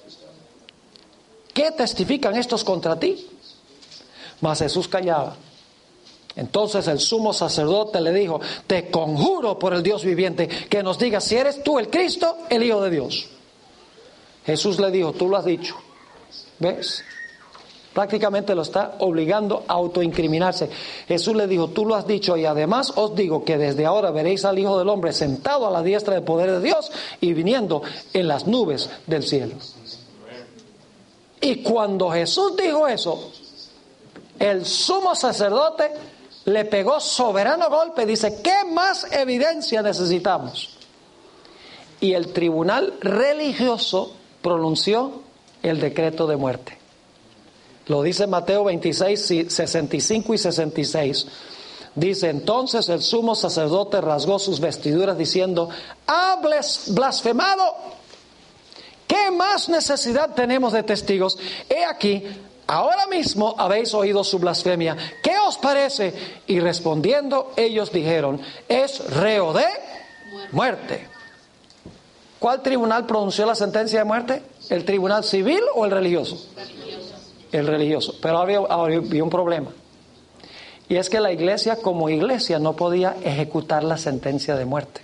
Speaker 1: ¿Qué testifican estos contra ti? Mas Jesús callaba. Entonces el sumo sacerdote le dijo: te conjuro por el Dios viviente que nos digas si eres tú el Cristo, el Hijo de Dios. Jesús le dijo: tú lo has dicho. ¿Ves? Prácticamente lo está obligando a autoincriminarse. Jesús le dijo: tú lo has dicho, y además os digo que desde ahora veréis al Hijo del Hombre sentado a la diestra del poder de Dios y viniendo en las nubes del cielo. Y cuando Jesús dijo eso, el sumo sacerdote le pegó soberano golpe. Dice, ¿qué más evidencia necesitamos? Y el tribunal religioso pronunció el decreto de muerte. Lo dice Mateo veintiséis, sesenta y cinco y sesenta y seis. Dice, entonces el sumo sacerdote rasgó sus vestiduras diciendo, ¡ha blasfemado! ¿Qué más necesidad tenemos de testigos? He aquí, ahora mismo habéis oído su blasfemia. ¿Qué os parece? Y respondiendo, ellos dijeron, es reo de muerte. ¿Cuál tribunal pronunció la sentencia de muerte? ¿El tribunal civil o el religioso? Religioso. El religioso. Pero había, había un problema. Y es que la iglesia como iglesia no podía ejecutar la sentencia de muerte.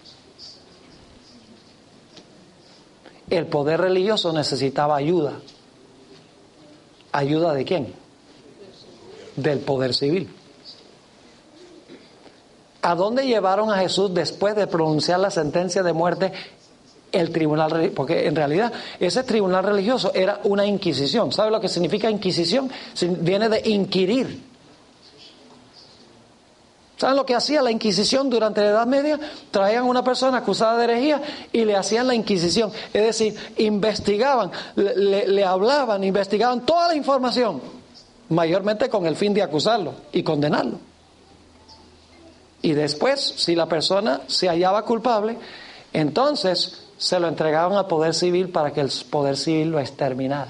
Speaker 1: El poder religioso necesitaba ayuda. ¿Ayuda de quién? Del poder civil. ¿A dónde llevaron a Jesús después de pronunciar la sentencia de muerte? El tribunal religioso. Porque en realidad ese tribunal religioso era una inquisición. ¿Sabe lo que significa inquisición? Viene de inquirir. ¿Saben lo que hacía la Inquisición durante la Edad Media? Traían a una persona acusada de herejía y le hacían la Inquisición. Es decir, investigaban, le, le hablaban, investigaban toda la información, mayormente con el fin de acusarlo y condenarlo. Y después, si la persona se hallaba culpable, entonces se lo entregaban al poder civil para que el poder civil lo exterminara.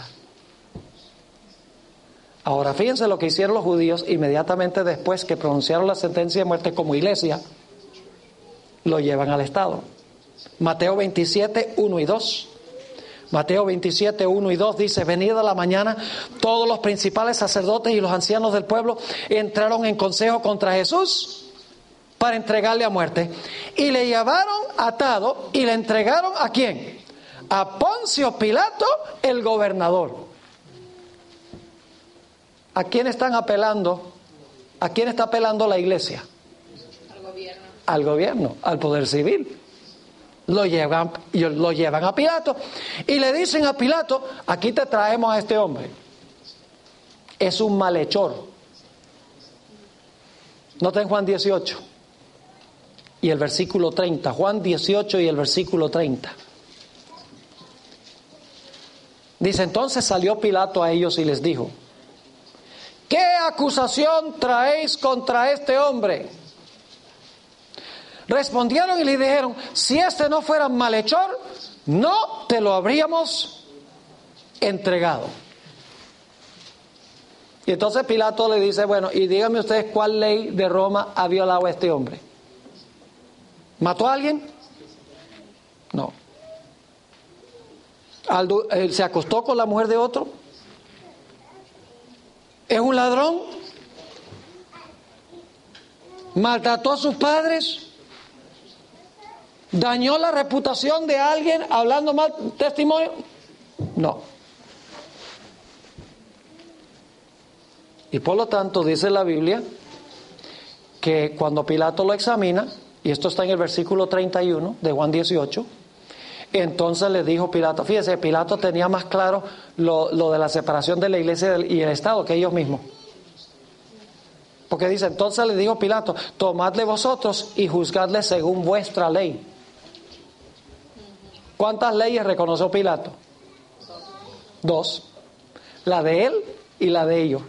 Speaker 1: Ahora fíjense lo que hicieron los judíos inmediatamente después que pronunciaron la sentencia de muerte como iglesia, lo llevan al Estado. Mateo veintisiete, uno y dos. Mateo veintisiete, uno y dos dice, venida la mañana, todos los principales sacerdotes y los ancianos del pueblo entraron en consejo contra Jesús para entregarle a muerte. Y le llevaron atado y le entregaron ¿a quién? A Poncio Pilato, el gobernador. ¿A quién están apelando? ¿A quién está apelando la iglesia? Al gobierno. Al gobierno, al poder civil. Lo llevan, lo llevan a Pilato y le dicen a Pilato, aquí te traemos a este hombre. Es un malhechor. Noten Juan dieciocho y el versículo treinta. Juan dieciocho y el versículo treinta. Dice, entonces salió Pilato a ellos y les dijo, ¿qué acusación traéis contra este hombre? Respondieron y le dijeron, si este no fuera malhechor, no te lo habríamos entregado. Y entonces Pilato le dice, bueno, y díganme ustedes cuál ley de Roma ha violado a este hombre. ¿Mató a alguien? No. ¿Se acostó con la mujer de otro? ¿Es un ladrón? ¿Maltrató a sus padres? ¿Dañó la reputación de alguien hablando mal testimonio? No. Y por lo tanto dice la Biblia que cuando Pilato lo examina, y esto está en el versículo treinta y uno de Juan dieciocho, entonces le dijo Pilato, fíjese, Pilato tenía más claro lo, lo de la separación de la iglesia y el Estado que ellos mismos. Porque dice, entonces le dijo Pilato, tomadle vosotros y juzgadle según vuestra ley. ¿Cuántas leyes reconoció Pilato? Dos. La de él y la de ellos.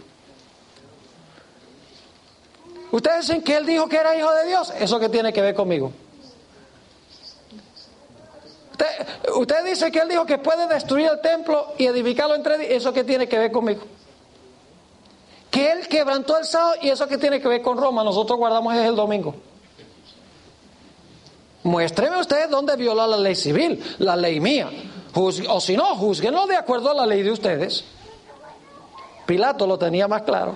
Speaker 1: Ustedes dicen que él dijo que era hijo de Dios. ¿Eso qué tiene que ver conmigo? Usted, usted dice que él dijo que puede destruir el templo y edificarlo en tres días. ¿Eso qué tiene que ver conmigo? Que él quebrantó el sábado y eso qué tiene que ver con Roma. Nosotros guardamos es el domingo. Muéstreme ustedes dónde violó la ley civil, la ley mía. Juzgue, o si no, juzguenlo de acuerdo a la ley de ustedes. Pilato lo tenía más claro.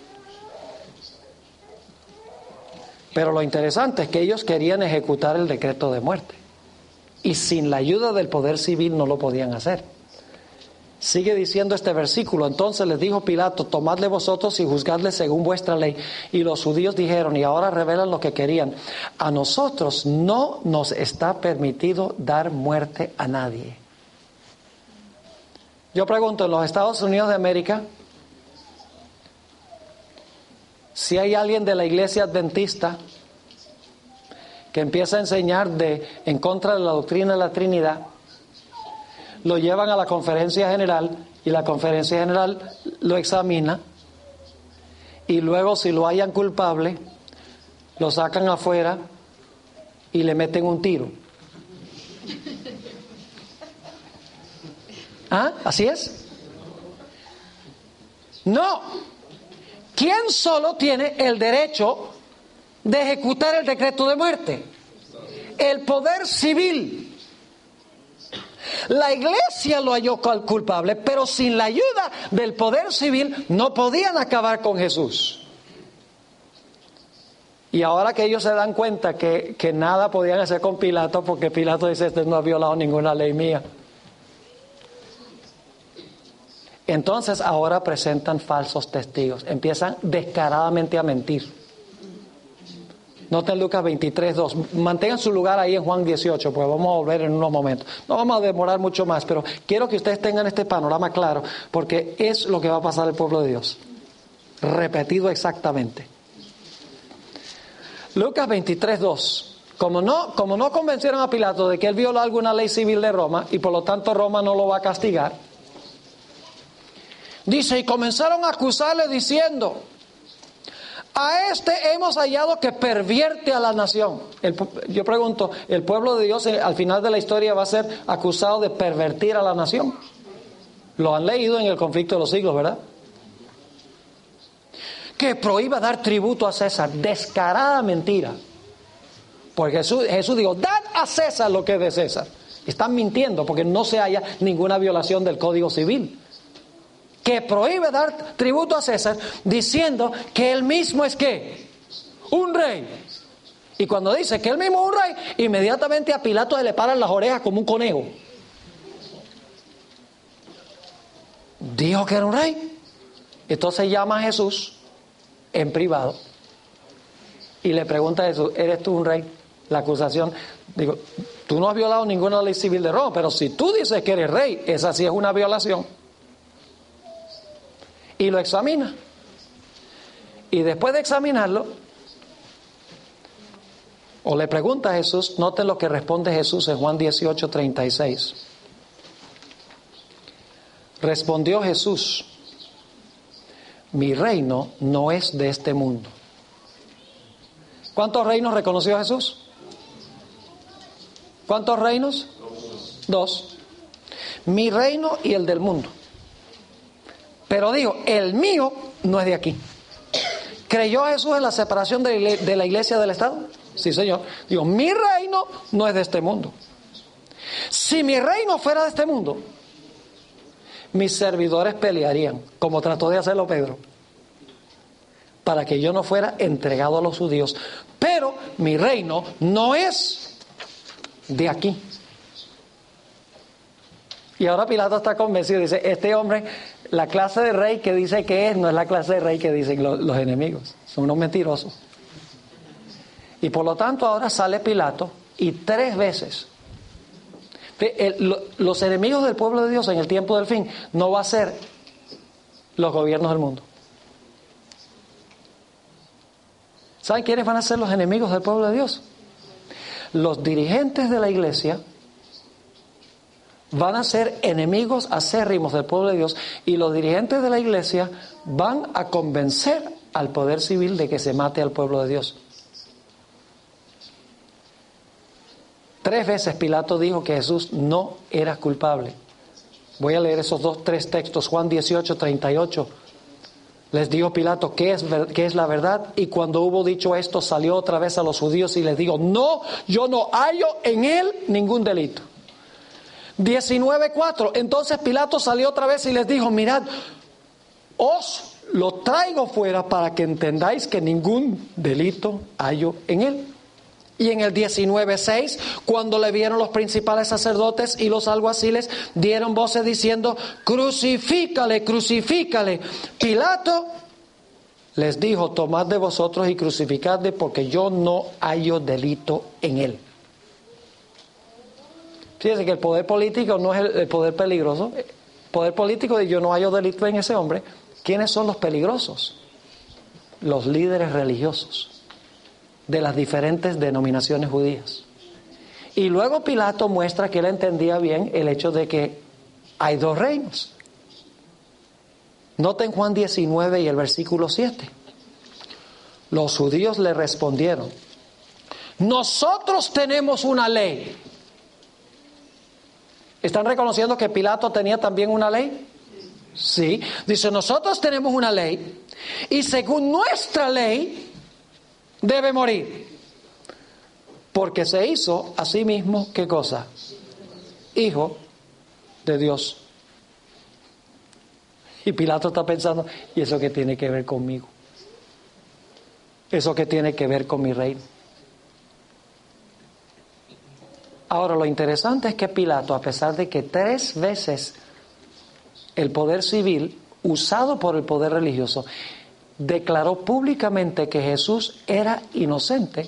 Speaker 1: Pero lo interesante es que ellos querían ejecutar el decreto de muerte. Y sin la ayuda del poder civil no lo podían hacer. Sigue diciendo este versículo, entonces les dijo Pilato, tomadle vosotros y juzgadle según vuestra ley. Y los judíos dijeron, y ahora revelan lo que querían, a nosotros no nos está permitido dar muerte a nadie. Yo pregunto, en los Estados Unidos de América, si hay alguien de la iglesia adventista que empieza a enseñar de, en contra de la doctrina de la Trinidad, lo llevan a la conferencia general y la conferencia general lo examina y luego, si lo hallan culpable, lo sacan afuera y le meten un tiro. ¿Ah? ¿Así es? No. ¿Quién solo tiene el derecho de ejecutar el decreto de muerte? El poder civil. La iglesia lo halló culpable, pero sin la ayuda del poder civil no podían acabar con Jesús. Y ahora que ellos se dan cuenta que, que nada podían hacer con Pilato, porque Pilato dice, este no ha violado ninguna ley mía. Entonces ahora presentan falsos testigos, empiezan descaradamente a mentir. Noten Lucas veintitrés, dos. Mantengan su lugar ahí en Juan dieciocho, pues vamos a volver en unos momentos. No vamos a demorar mucho más, pero quiero que ustedes tengan este panorama claro, porque es lo que va a pasar al pueblo de Dios. Repetido exactamente. Lucas veintitrés, dos. Como no, como no convencieron a Pilato de que él violó alguna ley civil de Roma, y por lo tanto Roma no lo va a castigar, dice, y comenzaron a acusarle diciendo, a este hemos hallado que pervierte a la nación. El, yo pregunto, ¿el pueblo de Dios al final de la historia va a ser acusado de pervertir a la nación? Lo han leído en el conflicto de los siglos, ¿verdad? Que prohíba dar tributo a César. Descarada mentira. Porque Jesús, Jesús dijo, dad a César lo que es de César. Están mintiendo porque no se halla ninguna violación del Código Civil. Que prohíbe dar tributo a César, diciendo que él mismo es ¿qué? Un rey. Y cuando dice que él mismo es un rey, inmediatamente a Pilato se le paran las orejas como un conejo. Dijo que era un rey. Entonces llama a Jesús en privado y le pregunta a Jesús, ¿eres tú un rey? La acusación, digo, tú no has violado ninguna ley civil de Roma, pero si tú dices que eres rey, esa sí es una violación. Y lo examina. Y después de examinarlo, o le pregunta a Jesús, noten lo que responde Jesús en Juan dieciocho, treinta y seis. Respondió Jesús, mi reino no es de este mundo. ¿Cuántos reinos reconoció Jesús? ¿Cuántos reinos? Dos. Mi reino y el del mundo. Pero digo, el mío no es de aquí. ¿Creyó Jesús en la separación de la iglesia del Estado? Sí, Señor. Digo, mi reino no es de este mundo. Si mi reino fuera de este mundo, mis servidores pelearían, como trató de hacerlo Pedro, para que yo no fuera entregado a los judíos. Pero mi reino no es de aquí. Y ahora Pilato está convencido, dice, este hombre, la clase de rey que dice que es, no es la clase de rey que dicen los, los enemigos, son unos mentirosos. Y por lo tanto ahora sale Pilato y tres veces, el, lo, los enemigos del pueblo de Dios en el tiempo del fin no va a ser los gobiernos del mundo. ¿Saben quiénes van a ser los enemigos del pueblo de Dios? Los dirigentes de la iglesia van a ser enemigos acérrimos del pueblo de Dios, y los dirigentes de la iglesia van a convencer al poder civil de que se mate al pueblo de Dios. Tres veces Pilato dijo que Jesús no era culpable. Voy a leer esos dos, tres textos. Juan dieciocho, treinta y ocho. Les dijo Pilato, ¿qué es, qué es la verdad? Y cuando hubo dicho esto, salió otra vez a los judíos y les dijo, no, yo no hallo en él ningún delito. diecinueve, cuatro. Entonces Pilato salió otra vez y les dijo, mirad, os lo traigo fuera para que entendáis que ningún delito hallo en él. Y en el diecinueve, seis, cuando le vieron los principales sacerdotes y los alguaciles, dieron voces diciendo, crucifícale, crucifícale. Pilato les dijo, tomad de vosotros y crucificadle, porque yo no hallo delito en él. Fíjense que el poder político no es el poder peligroso. Poder político, y yo no hallo delito en ese hombre. ¿Quiénes son los peligrosos? Los líderes religiosos de las diferentes denominaciones judías. Y luego Pilato muestra que él entendía bien el hecho de que hay dos reinos. Noten Juan diecinueve y el versículo siete. Los judíos le respondieron: nosotros tenemos una ley. ¿Están reconociendo que Pilato tenía también una ley? Sí. Dice, nosotros tenemos una ley y según nuestra ley debe morir. Porque se hizo a sí mismo, ¿qué cosa? Hijo de Dios. Y Pilato está pensando, ¿y eso qué tiene que ver conmigo? ¿Eso qué tiene que ver con mi reino? Ahora, lo interesante es que Pilato, a pesar de que tres veces el poder civil, usado por el poder religioso, declaró públicamente que Jesús era inocente,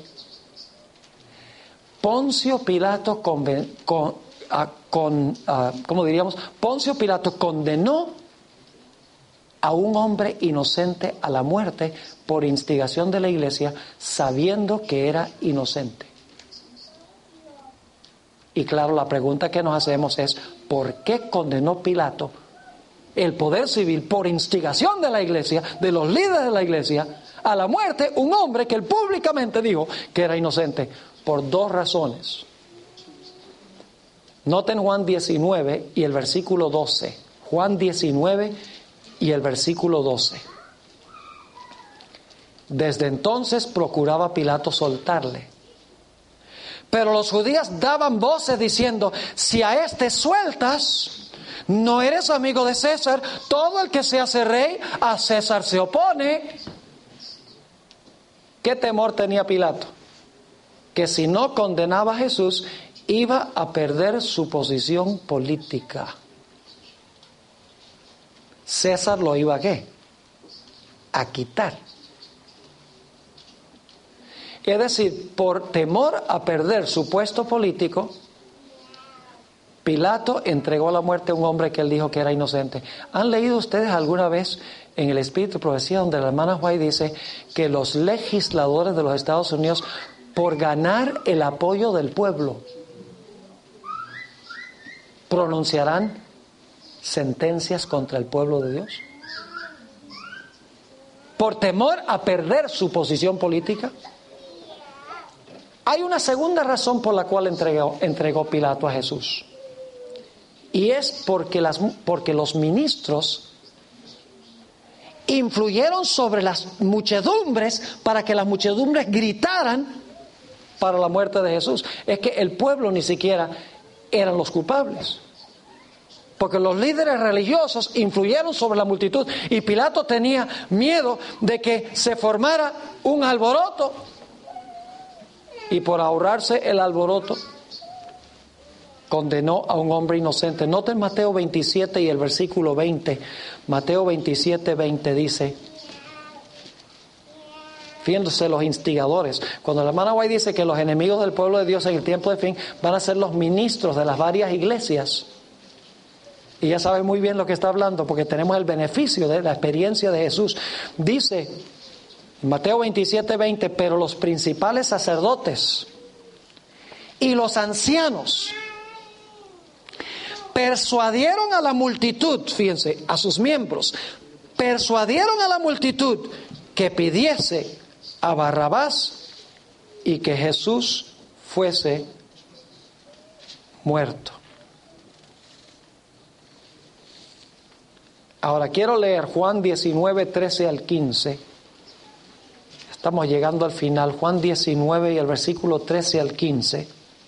Speaker 1: Poncio Pilato, conven, con, a, con, a, ¿cómo diríamos? Poncio Pilato condenó a un hombre inocente a la muerte por instigación de la iglesia, sabiendo que era inocente. Y claro, la pregunta que nos hacemos es, ¿por qué condenó Pilato, el poder civil, por instigación de la iglesia, de los líderes de la iglesia, a la muerte un hombre que él públicamente dijo que era inocente? Por dos razones. Noten Juan diecinueve y el versículo doce. Juan diecinueve y el versículo doce. Desde entonces procuraba Pilato soltarle. Pero los judíos daban voces diciendo, si a este sueltas, no eres amigo de César. Todo el que se hace rey, a César se opone. ¿Qué temor tenía Pilato? Que si no condenaba a Jesús, iba a perder su posición política. César lo iba a ¿qué? A quitar. Es decir, por temor a perder su puesto político, Pilato entregó a la muerte a un hombre que él dijo que era inocente. ¿Han leído ustedes alguna vez en el Espíritu de Profecía donde la hermana White dice que los legisladores de los Estados Unidos, por ganar el apoyo del pueblo, pronunciarán sentencias contra el pueblo de Dios? Por temor a perder su posición política. Hay una segunda razón por la cual entregó, entregó Pilato a Jesús. Y es porque, las, porque los ministros influyeron sobre las muchedumbres para que las muchedumbres gritaran para la muerte de Jesús. Es que el pueblo ni siquiera eran los culpables. Porque los líderes religiosos influyeron sobre la multitud y Pilato tenía miedo de que se formara un alboroto. Y por ahorrarse el alboroto, condenó a un hombre inocente. Noten Mateo veintisiete y el versículo veinte. Mateo veintisiete, veinte dice, fíjense los instigadores. Cuando la hermana White dice que los enemigos del pueblo de Dios en el tiempo de fin van a ser los ministros de las varias iglesias. Y ya sabe muy bien lo que está hablando porque tenemos el beneficio de la experiencia de Jesús. Dice Mateo veintisiete, veinte, pero los principales sacerdotes y los ancianos persuadieron a la multitud, fíjense, a sus miembros, persuadieron a la multitud que pidiese a Barrabás y que Jesús fuese muerto. Ahora quiero leer Juan diecinueve, trece al quince. Estamos llegando al final. Juan diecinueve y el versículo trece al quince.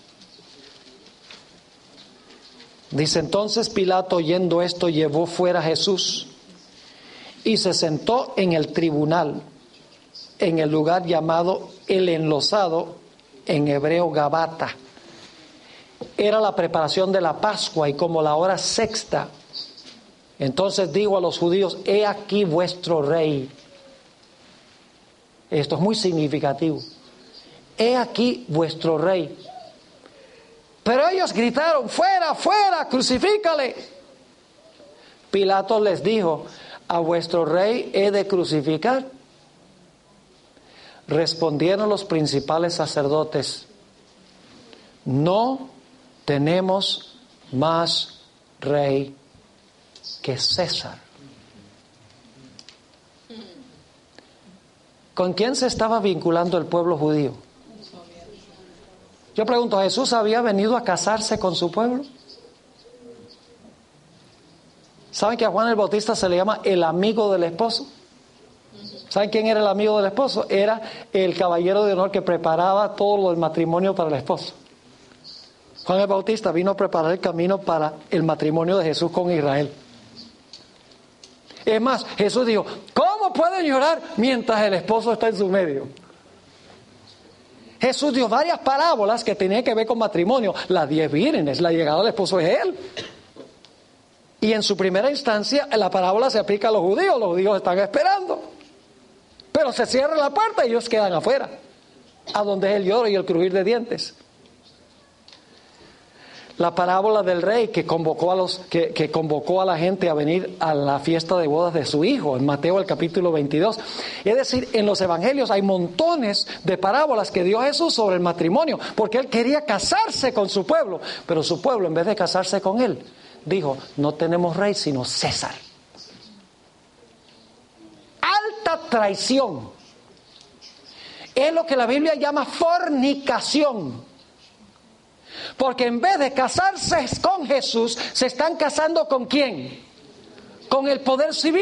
Speaker 1: Dice, entonces Pilato, oyendo esto, llevó fuera a Jesús y se sentó en el tribunal, en el lugar llamado el Enlosado, en hebreo Gabata. Era la preparación de la Pascua y como la hora sexta. Entonces digo a los judíos, he aquí vuestro rey. Esto es muy significativo. He aquí vuestro rey. Pero ellos gritaron, fuera, fuera, crucifícale. Pilato les dijo: ¿a vuestro rey he de crucificar? Respondieron los principales sacerdotes: no tenemos más rey que César. ¿Con quién se estaba vinculando el pueblo judío? Yo pregunto, ¿Jesús había venido a casarse con su pueblo? ¿Saben que a Juan el Bautista se le llama el amigo del esposo? ¿Saben quién era el amigo del esposo? Era el caballero de honor que preparaba todo lo del matrimonio para el esposo. Juan el Bautista vino a preparar el camino para el matrimonio de Jesús con Israel. Es más, Jesús dijo: ¿cómo pueden llorar mientras el esposo está en su medio? Jesús dio varias parábolas que tenían que ver con matrimonio. Las diez vírgenes, la llegada del esposo es Él. Y en su primera instancia, la parábola se aplica a los judíos. Los judíos están esperando. Pero se cierra la puerta y ellos quedan afuera, a donde es el lloro y el crujir de dientes. La parábola del rey que convocó a los que, que convocó a la gente a venir a la fiesta de bodas de su hijo, en Mateo el capítulo veintidós. Es decir, en los evangelios hay montones de parábolas que dio Jesús sobre el matrimonio, porque Él quería casarse con su pueblo, pero su pueblo, en vez de casarse con Él, dijo: no tenemos rey sino César. Alta traición. Es lo que la Biblia llama fornicación. Porque en vez de casarse con Jesús, se están casando ¿con quién? Con el poder civil.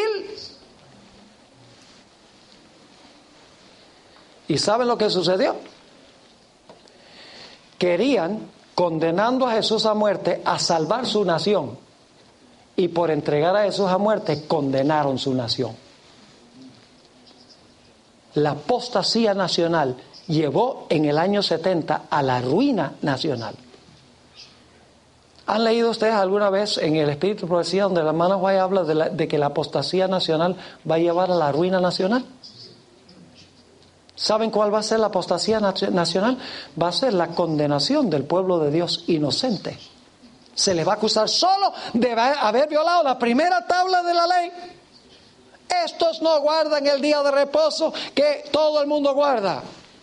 Speaker 1: ¿Y saben lo que sucedió? Querían, condenando a Jesús a muerte, a salvar su nación. Y por entregar a Jesús a muerte, condenaron su nación. La apostasía nacional llevó en el año setenta a la ruina nacional. ¿Han leído ustedes alguna vez en el Espíritu de Profecía donde la hermana White habla de, la, de que la apostasía nacional va a llevar a la ruina nacional? ¿Saben cuál va a ser la apostasía nacional? Va a ser la condenación del pueblo de Dios inocente. Se les va a acusar solo de haber violado la primera tabla de la ley. Estos no guardan el día de reposo que todo el mundo guarda.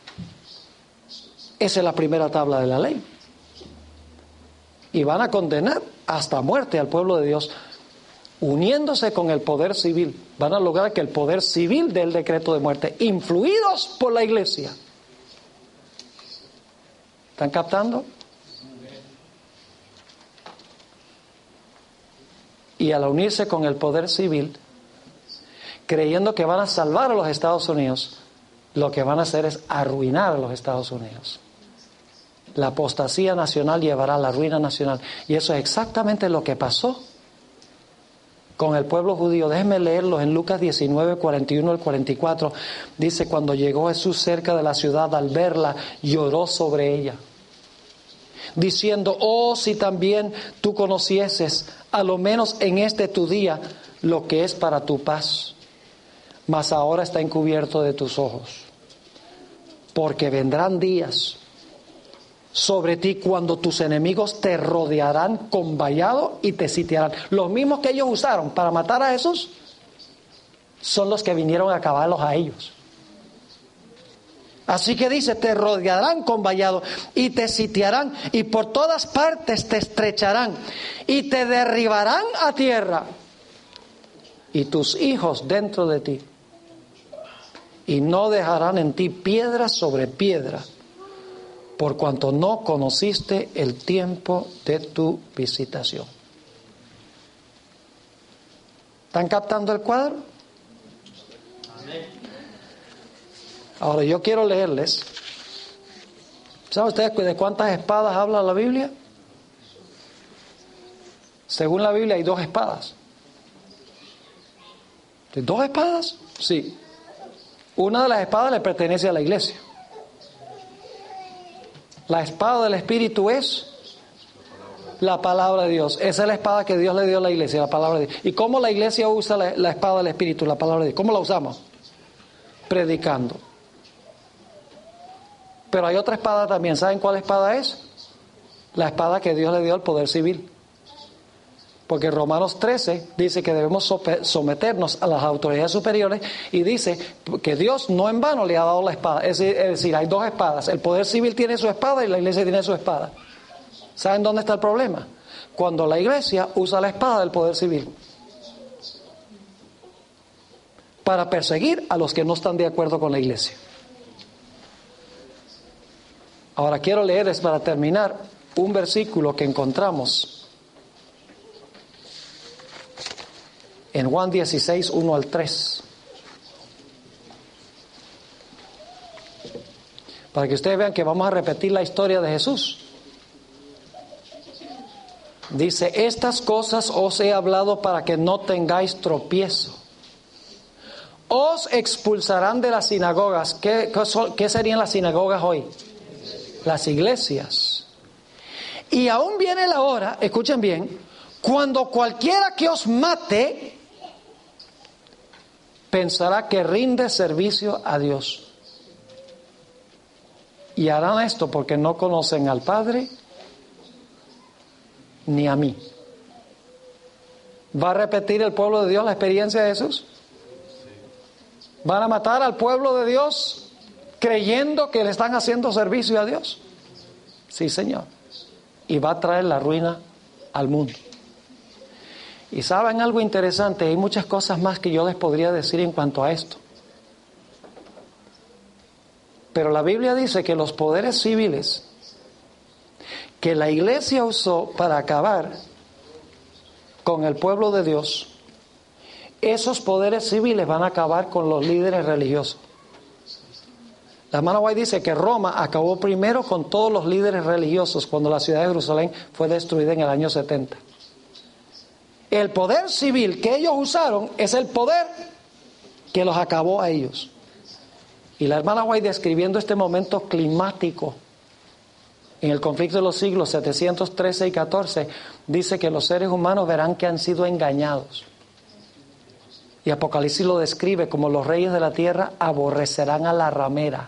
Speaker 1: Esa es la primera tabla de la ley. Y van a condenar hasta muerte al pueblo de Dios, uniéndose con el poder civil. Van a lograr que el poder civil dé el decreto de muerte, influidos por la iglesia. ¿Están captando? Y al unirse con el poder civil, creyendo que van a salvar a los Estados Unidos, lo que van a hacer es arruinar a los Estados Unidos. La apostasía nacional llevará a la ruina nacional. Y eso es exactamente lo que pasó con el pueblo judío. Déjenme leerlo en Lucas diecinueve, cuarenta y uno al cuarenta y cuatro. Dice: cuando llegó Jesús cerca de la ciudad, al verla, lloró sobre ella, diciendo: oh, si también tú conocieses, a lo menos en este tu día, lo que es para tu paz. Mas ahora está encubierto de tus ojos. Porque vendrán días sobre ti cuando tus enemigos te rodearán con vallado y te sitiarán. Los mismos que ellos usaron para matar a Jesús son los que vinieron a acabarlos a ellos. Así que dice: te rodearán con vallado y te sitiarán, y por todas partes te estrecharán y te derribarán a tierra, y tus hijos dentro de ti, y no dejarán en ti piedra sobre piedra, por cuanto no conociste el tiempo de tu visitación. ¿Están captando el cuadro? Ahora yo quiero leerles. ¿Saben ustedes de cuántas espadas habla la Biblia? Según la Biblia hay dos espadas. ¿De dos espadas? Sí. Una de las espadas le pertenece a la iglesia. La espada del Espíritu es la palabra de Dios. Esa es la espada que Dios le dio a la iglesia, la palabra de Dios. ¿Y cómo la iglesia usa la, la espada del Espíritu, la palabra de Dios? ¿Cómo la usamos? Predicando. Pero hay otra espada también. ¿Saben cuál espada es? La espada que Dios le dio al poder civil. Porque Romanos trece dice que debemos someternos a las autoridades superiores y dice que Dios no en vano le ha dado la espada. Es decir, es decir, hay dos espadas. El poder civil tiene su espada y la iglesia tiene su espada. ¿Saben dónde está el problema? Cuando la iglesia usa la espada del poder civil para perseguir a los que no están de acuerdo con la iglesia. Ahora quiero leerles para terminar un versículo que encontramos en Juan dieciséis, uno al tres. Para que ustedes vean que vamos a repetir la historia de Jesús. Dice, estas cosas os he hablado para que no tengáis tropiezo. Os expulsarán de las sinagogas. ¿Qué, qué serían las sinagogas hoy? Las iglesias. Y aún viene la hora, escuchen bien, cuando cualquiera que os mate pensará que rinde servicio a Dios. Y harán esto porque no conocen al Padre ni a mí. ¿Va a repetir el pueblo de Dios la experiencia de Jesús? ¿Van a matar al pueblo de Dios creyendo que le están haciendo servicio a Dios? Sí, Señor. Y va a traer la ruina al mundo. Y saben algo interesante, hay muchas cosas más que yo les podría decir en cuanto a esto. Pero la Biblia dice que los poderes civiles que la iglesia usó para acabar con el pueblo de Dios, esos poderes civiles van a acabar con los líderes religiosos. La hermana White dice que Roma acabó primero con todos los líderes religiosos cuando la ciudad de Jerusalén fue destruida en el año setenta. El poder civil que ellos usaron es el poder que los acabó a ellos. Y la hermana White, describiendo este momento climático en el conflicto de los siglos setecientos trece y catorce, dice que los seres humanos verán que han sido engañados. Y Apocalipsis lo describe como los reyes de la tierra aborrecerán a la ramera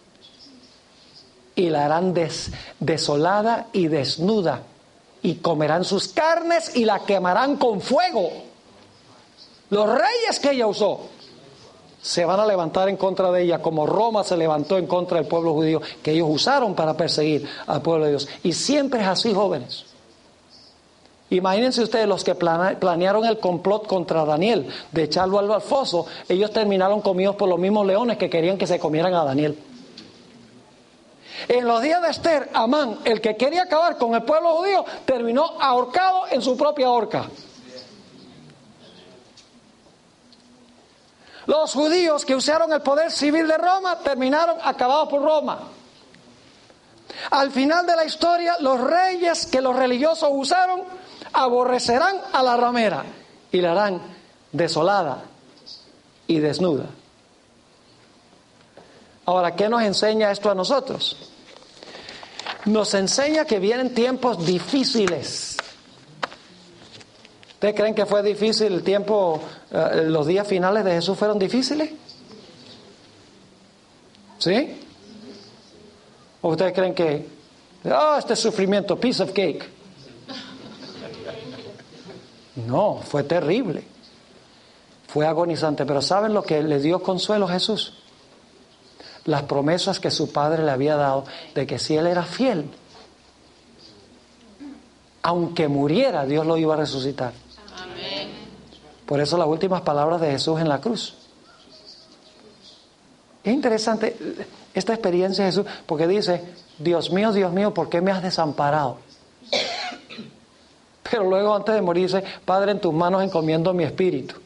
Speaker 1: y la harán des, desolada y desnuda, y comerán sus carnes y la quemarán con fuego. Los reyes que ella usó se van a levantar en contra de ella, como Roma se levantó en contra del pueblo judío, que ellos usaron para perseguir al pueblo de Dios. Y siempre es así, jóvenes. Imagínense ustedes los que plane, planearon el complot contra Daniel, de echarlo al foso. Ellos terminaron comidos por los mismos leones que querían que se comieran a Daniel. En los días de Esther, Amán, el que quería acabar con el pueblo judío, terminó ahorcado en su propia horca. Los judíos que usaron el poder civil de Roma terminaron acabados por Roma. Al final de la historia, los reyes que los religiosos usaron aborrecerán a la ramera y la harán desolada y desnuda. Ahora, ¿qué nos enseña esto a nosotros? Nos enseña que vienen tiempos difíciles. ¿Ustedes creen que fue difícil el tiempo, eh, los días finales de Jesús fueron difíciles? ¿Sí? ¿O ustedes creen que, oh, este sufrimiento, piece of cake? No, fue terrible. Fue agonizante. Pero ¿saben lo que le dio consuelo a Jesús? Las promesas que su padre le había dado de que si él era fiel, aunque muriera, Dios lo iba a resucitar. Amén. Por eso las últimas palabras de Jesús en la cruz. Es interesante esta experiencia de Jesús, porque dice, Dios mío, Dios mío, ¿por qué me has desamparado? Pero luego, antes de morir, dice, Padre, en tus manos encomiendo mi espíritu.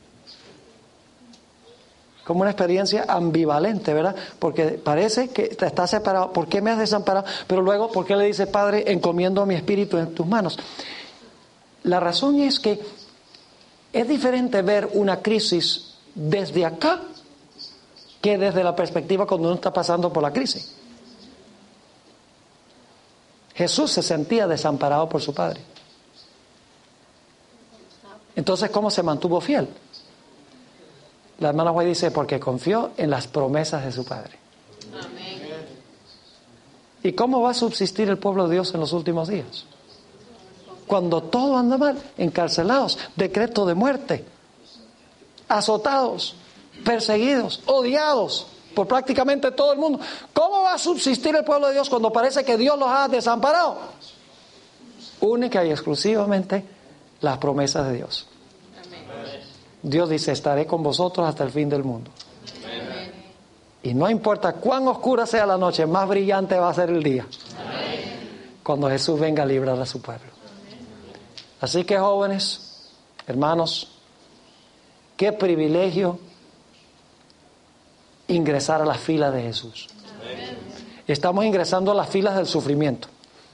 Speaker 1: Como una experiencia ambivalente, ¿verdad? Porque parece que te estás separado. ¿Por qué me has desamparado? Pero luego, ¿por qué le dice, Padre, encomiendo mi espíritu en tus manos? La razón es que es diferente ver una crisis desde acá que desde la perspectiva cuando uno está pasando por la crisis. Jesús se sentía desamparado por su Padre. Entonces, ¿cómo se mantuvo fiel? La hermana White dice, porque confió en las promesas de su Padre. Amén. ¿Y cómo va a subsistir el pueblo de Dios en los últimos días? cuando todo anda mal, encarcelados, decreto de muerte, azotados, perseguidos, odiados por prácticamente todo el mundo. ¿Cómo va a subsistir el pueblo de Dios cuando parece que Dios los ha desamparado? Única y exclusivamente las promesas de Dios. Dios dice, estaré con vosotros hasta el fin del mundo. Y no importa cuán oscura sea la noche, más brillante va a ser el día. Cuando Jesús venga a librar a su pueblo. Así que, jóvenes, hermanos, qué privilegio ingresar a las filas de Jesús. Estamos ingresando a las filas del sufrimiento,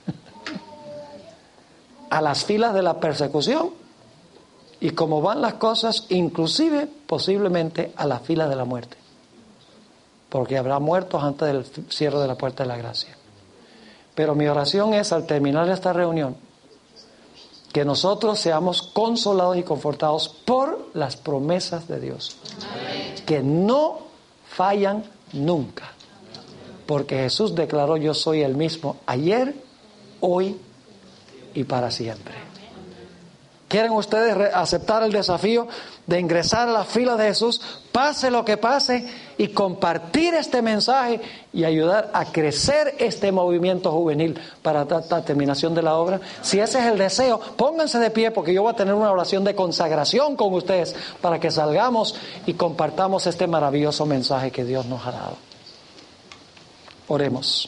Speaker 1: a las filas de la persecución y, como van las cosas, inclusive posiblemente a las filas de la muerte, porque habrá muertos antes del cierre de la puerta de la gracia. Pero mi oración es, al terminar esta reunión, que nosotros seamos consolados y confortados por las promesas de Dios. Amén. Que no fallan nunca. Porque Jesús declaró, yo soy el mismo ayer, hoy y para siempre. ¿Quieren ustedes aceptar el desafío de ingresar a las filas de Jesús, pase lo que pase, y compartir este mensaje y ayudar a crecer este movimiento juvenil para la, la terminación de la obra? Si ese es el deseo, pónganse de pie, porque yo voy a tener una oración de consagración con ustedes para que salgamos y compartamos este maravilloso mensaje que Dios nos ha dado. Oremos.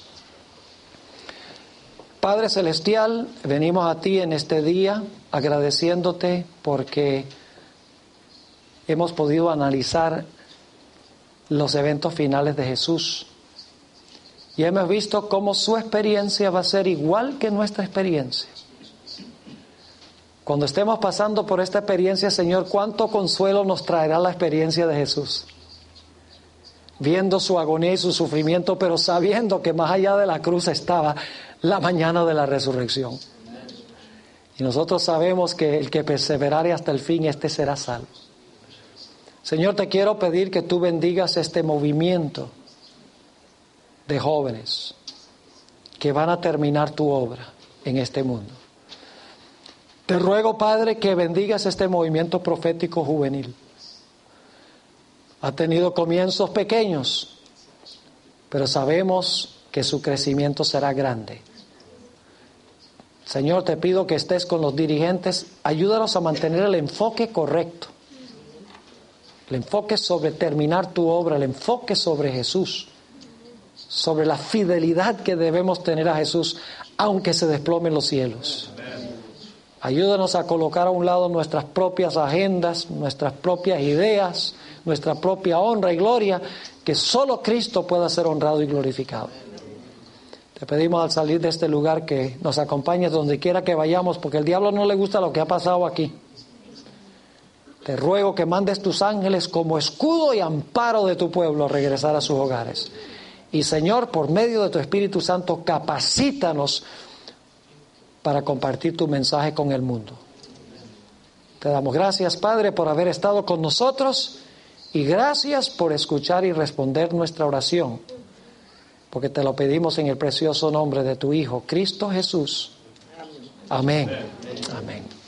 Speaker 1: Padre Celestial, venimos a ti en este día agradeciéndote porque hemos podido analizar los eventos finales de Jesús y hemos visto cómo su experiencia va a ser igual que nuestra experiencia. Cuando estemos pasando por esta experiencia, Señor, cuánto consuelo nos traerá la experiencia de Jesús, viendo su agonía y su sufrimiento, pero sabiendo que más allá de la cruz estaba la mañana de la resurrección. Y nosotros sabemos que el que perseverare hasta el fin, este será salvo. Señor, te quiero pedir que tú bendigas este movimiento de jóvenes que van a terminar tu obra en este mundo. Te ruego, Padre, que bendigas este movimiento profético juvenil. Ha tenido comienzos pequeños, pero sabemos que su crecimiento será grande. Señor, te pido que estés con los dirigentes, ayúdanos a mantener el enfoque correcto. El enfoque sobre terminar tu obra, el enfoque sobre Jesús, sobre la fidelidad que debemos tener a Jesús, aunque se desplomen los cielos. Ayúdanos a colocar a un lado nuestras propias agendas, nuestras propias ideas, nuestra propia honra y gloria, que solo Cristo pueda ser honrado y glorificado. Te pedimos al salir de este lugar que nos acompañes donde quiera que vayamos, porque al diablo no le gusta lo que ha pasado aquí. Te ruego que mandes tus ángeles como escudo y amparo de tu pueblo a regresar a sus hogares. Y Señor, por medio de tu Espíritu Santo, capacítanos para compartir tu mensaje con el mundo. Te damos gracias, Padre, por haber estado con nosotros, y gracias por escuchar y responder nuestra oración, porque te lo pedimos en el precioso nombre de tu Hijo, Cristo Jesús. Amén. Amén.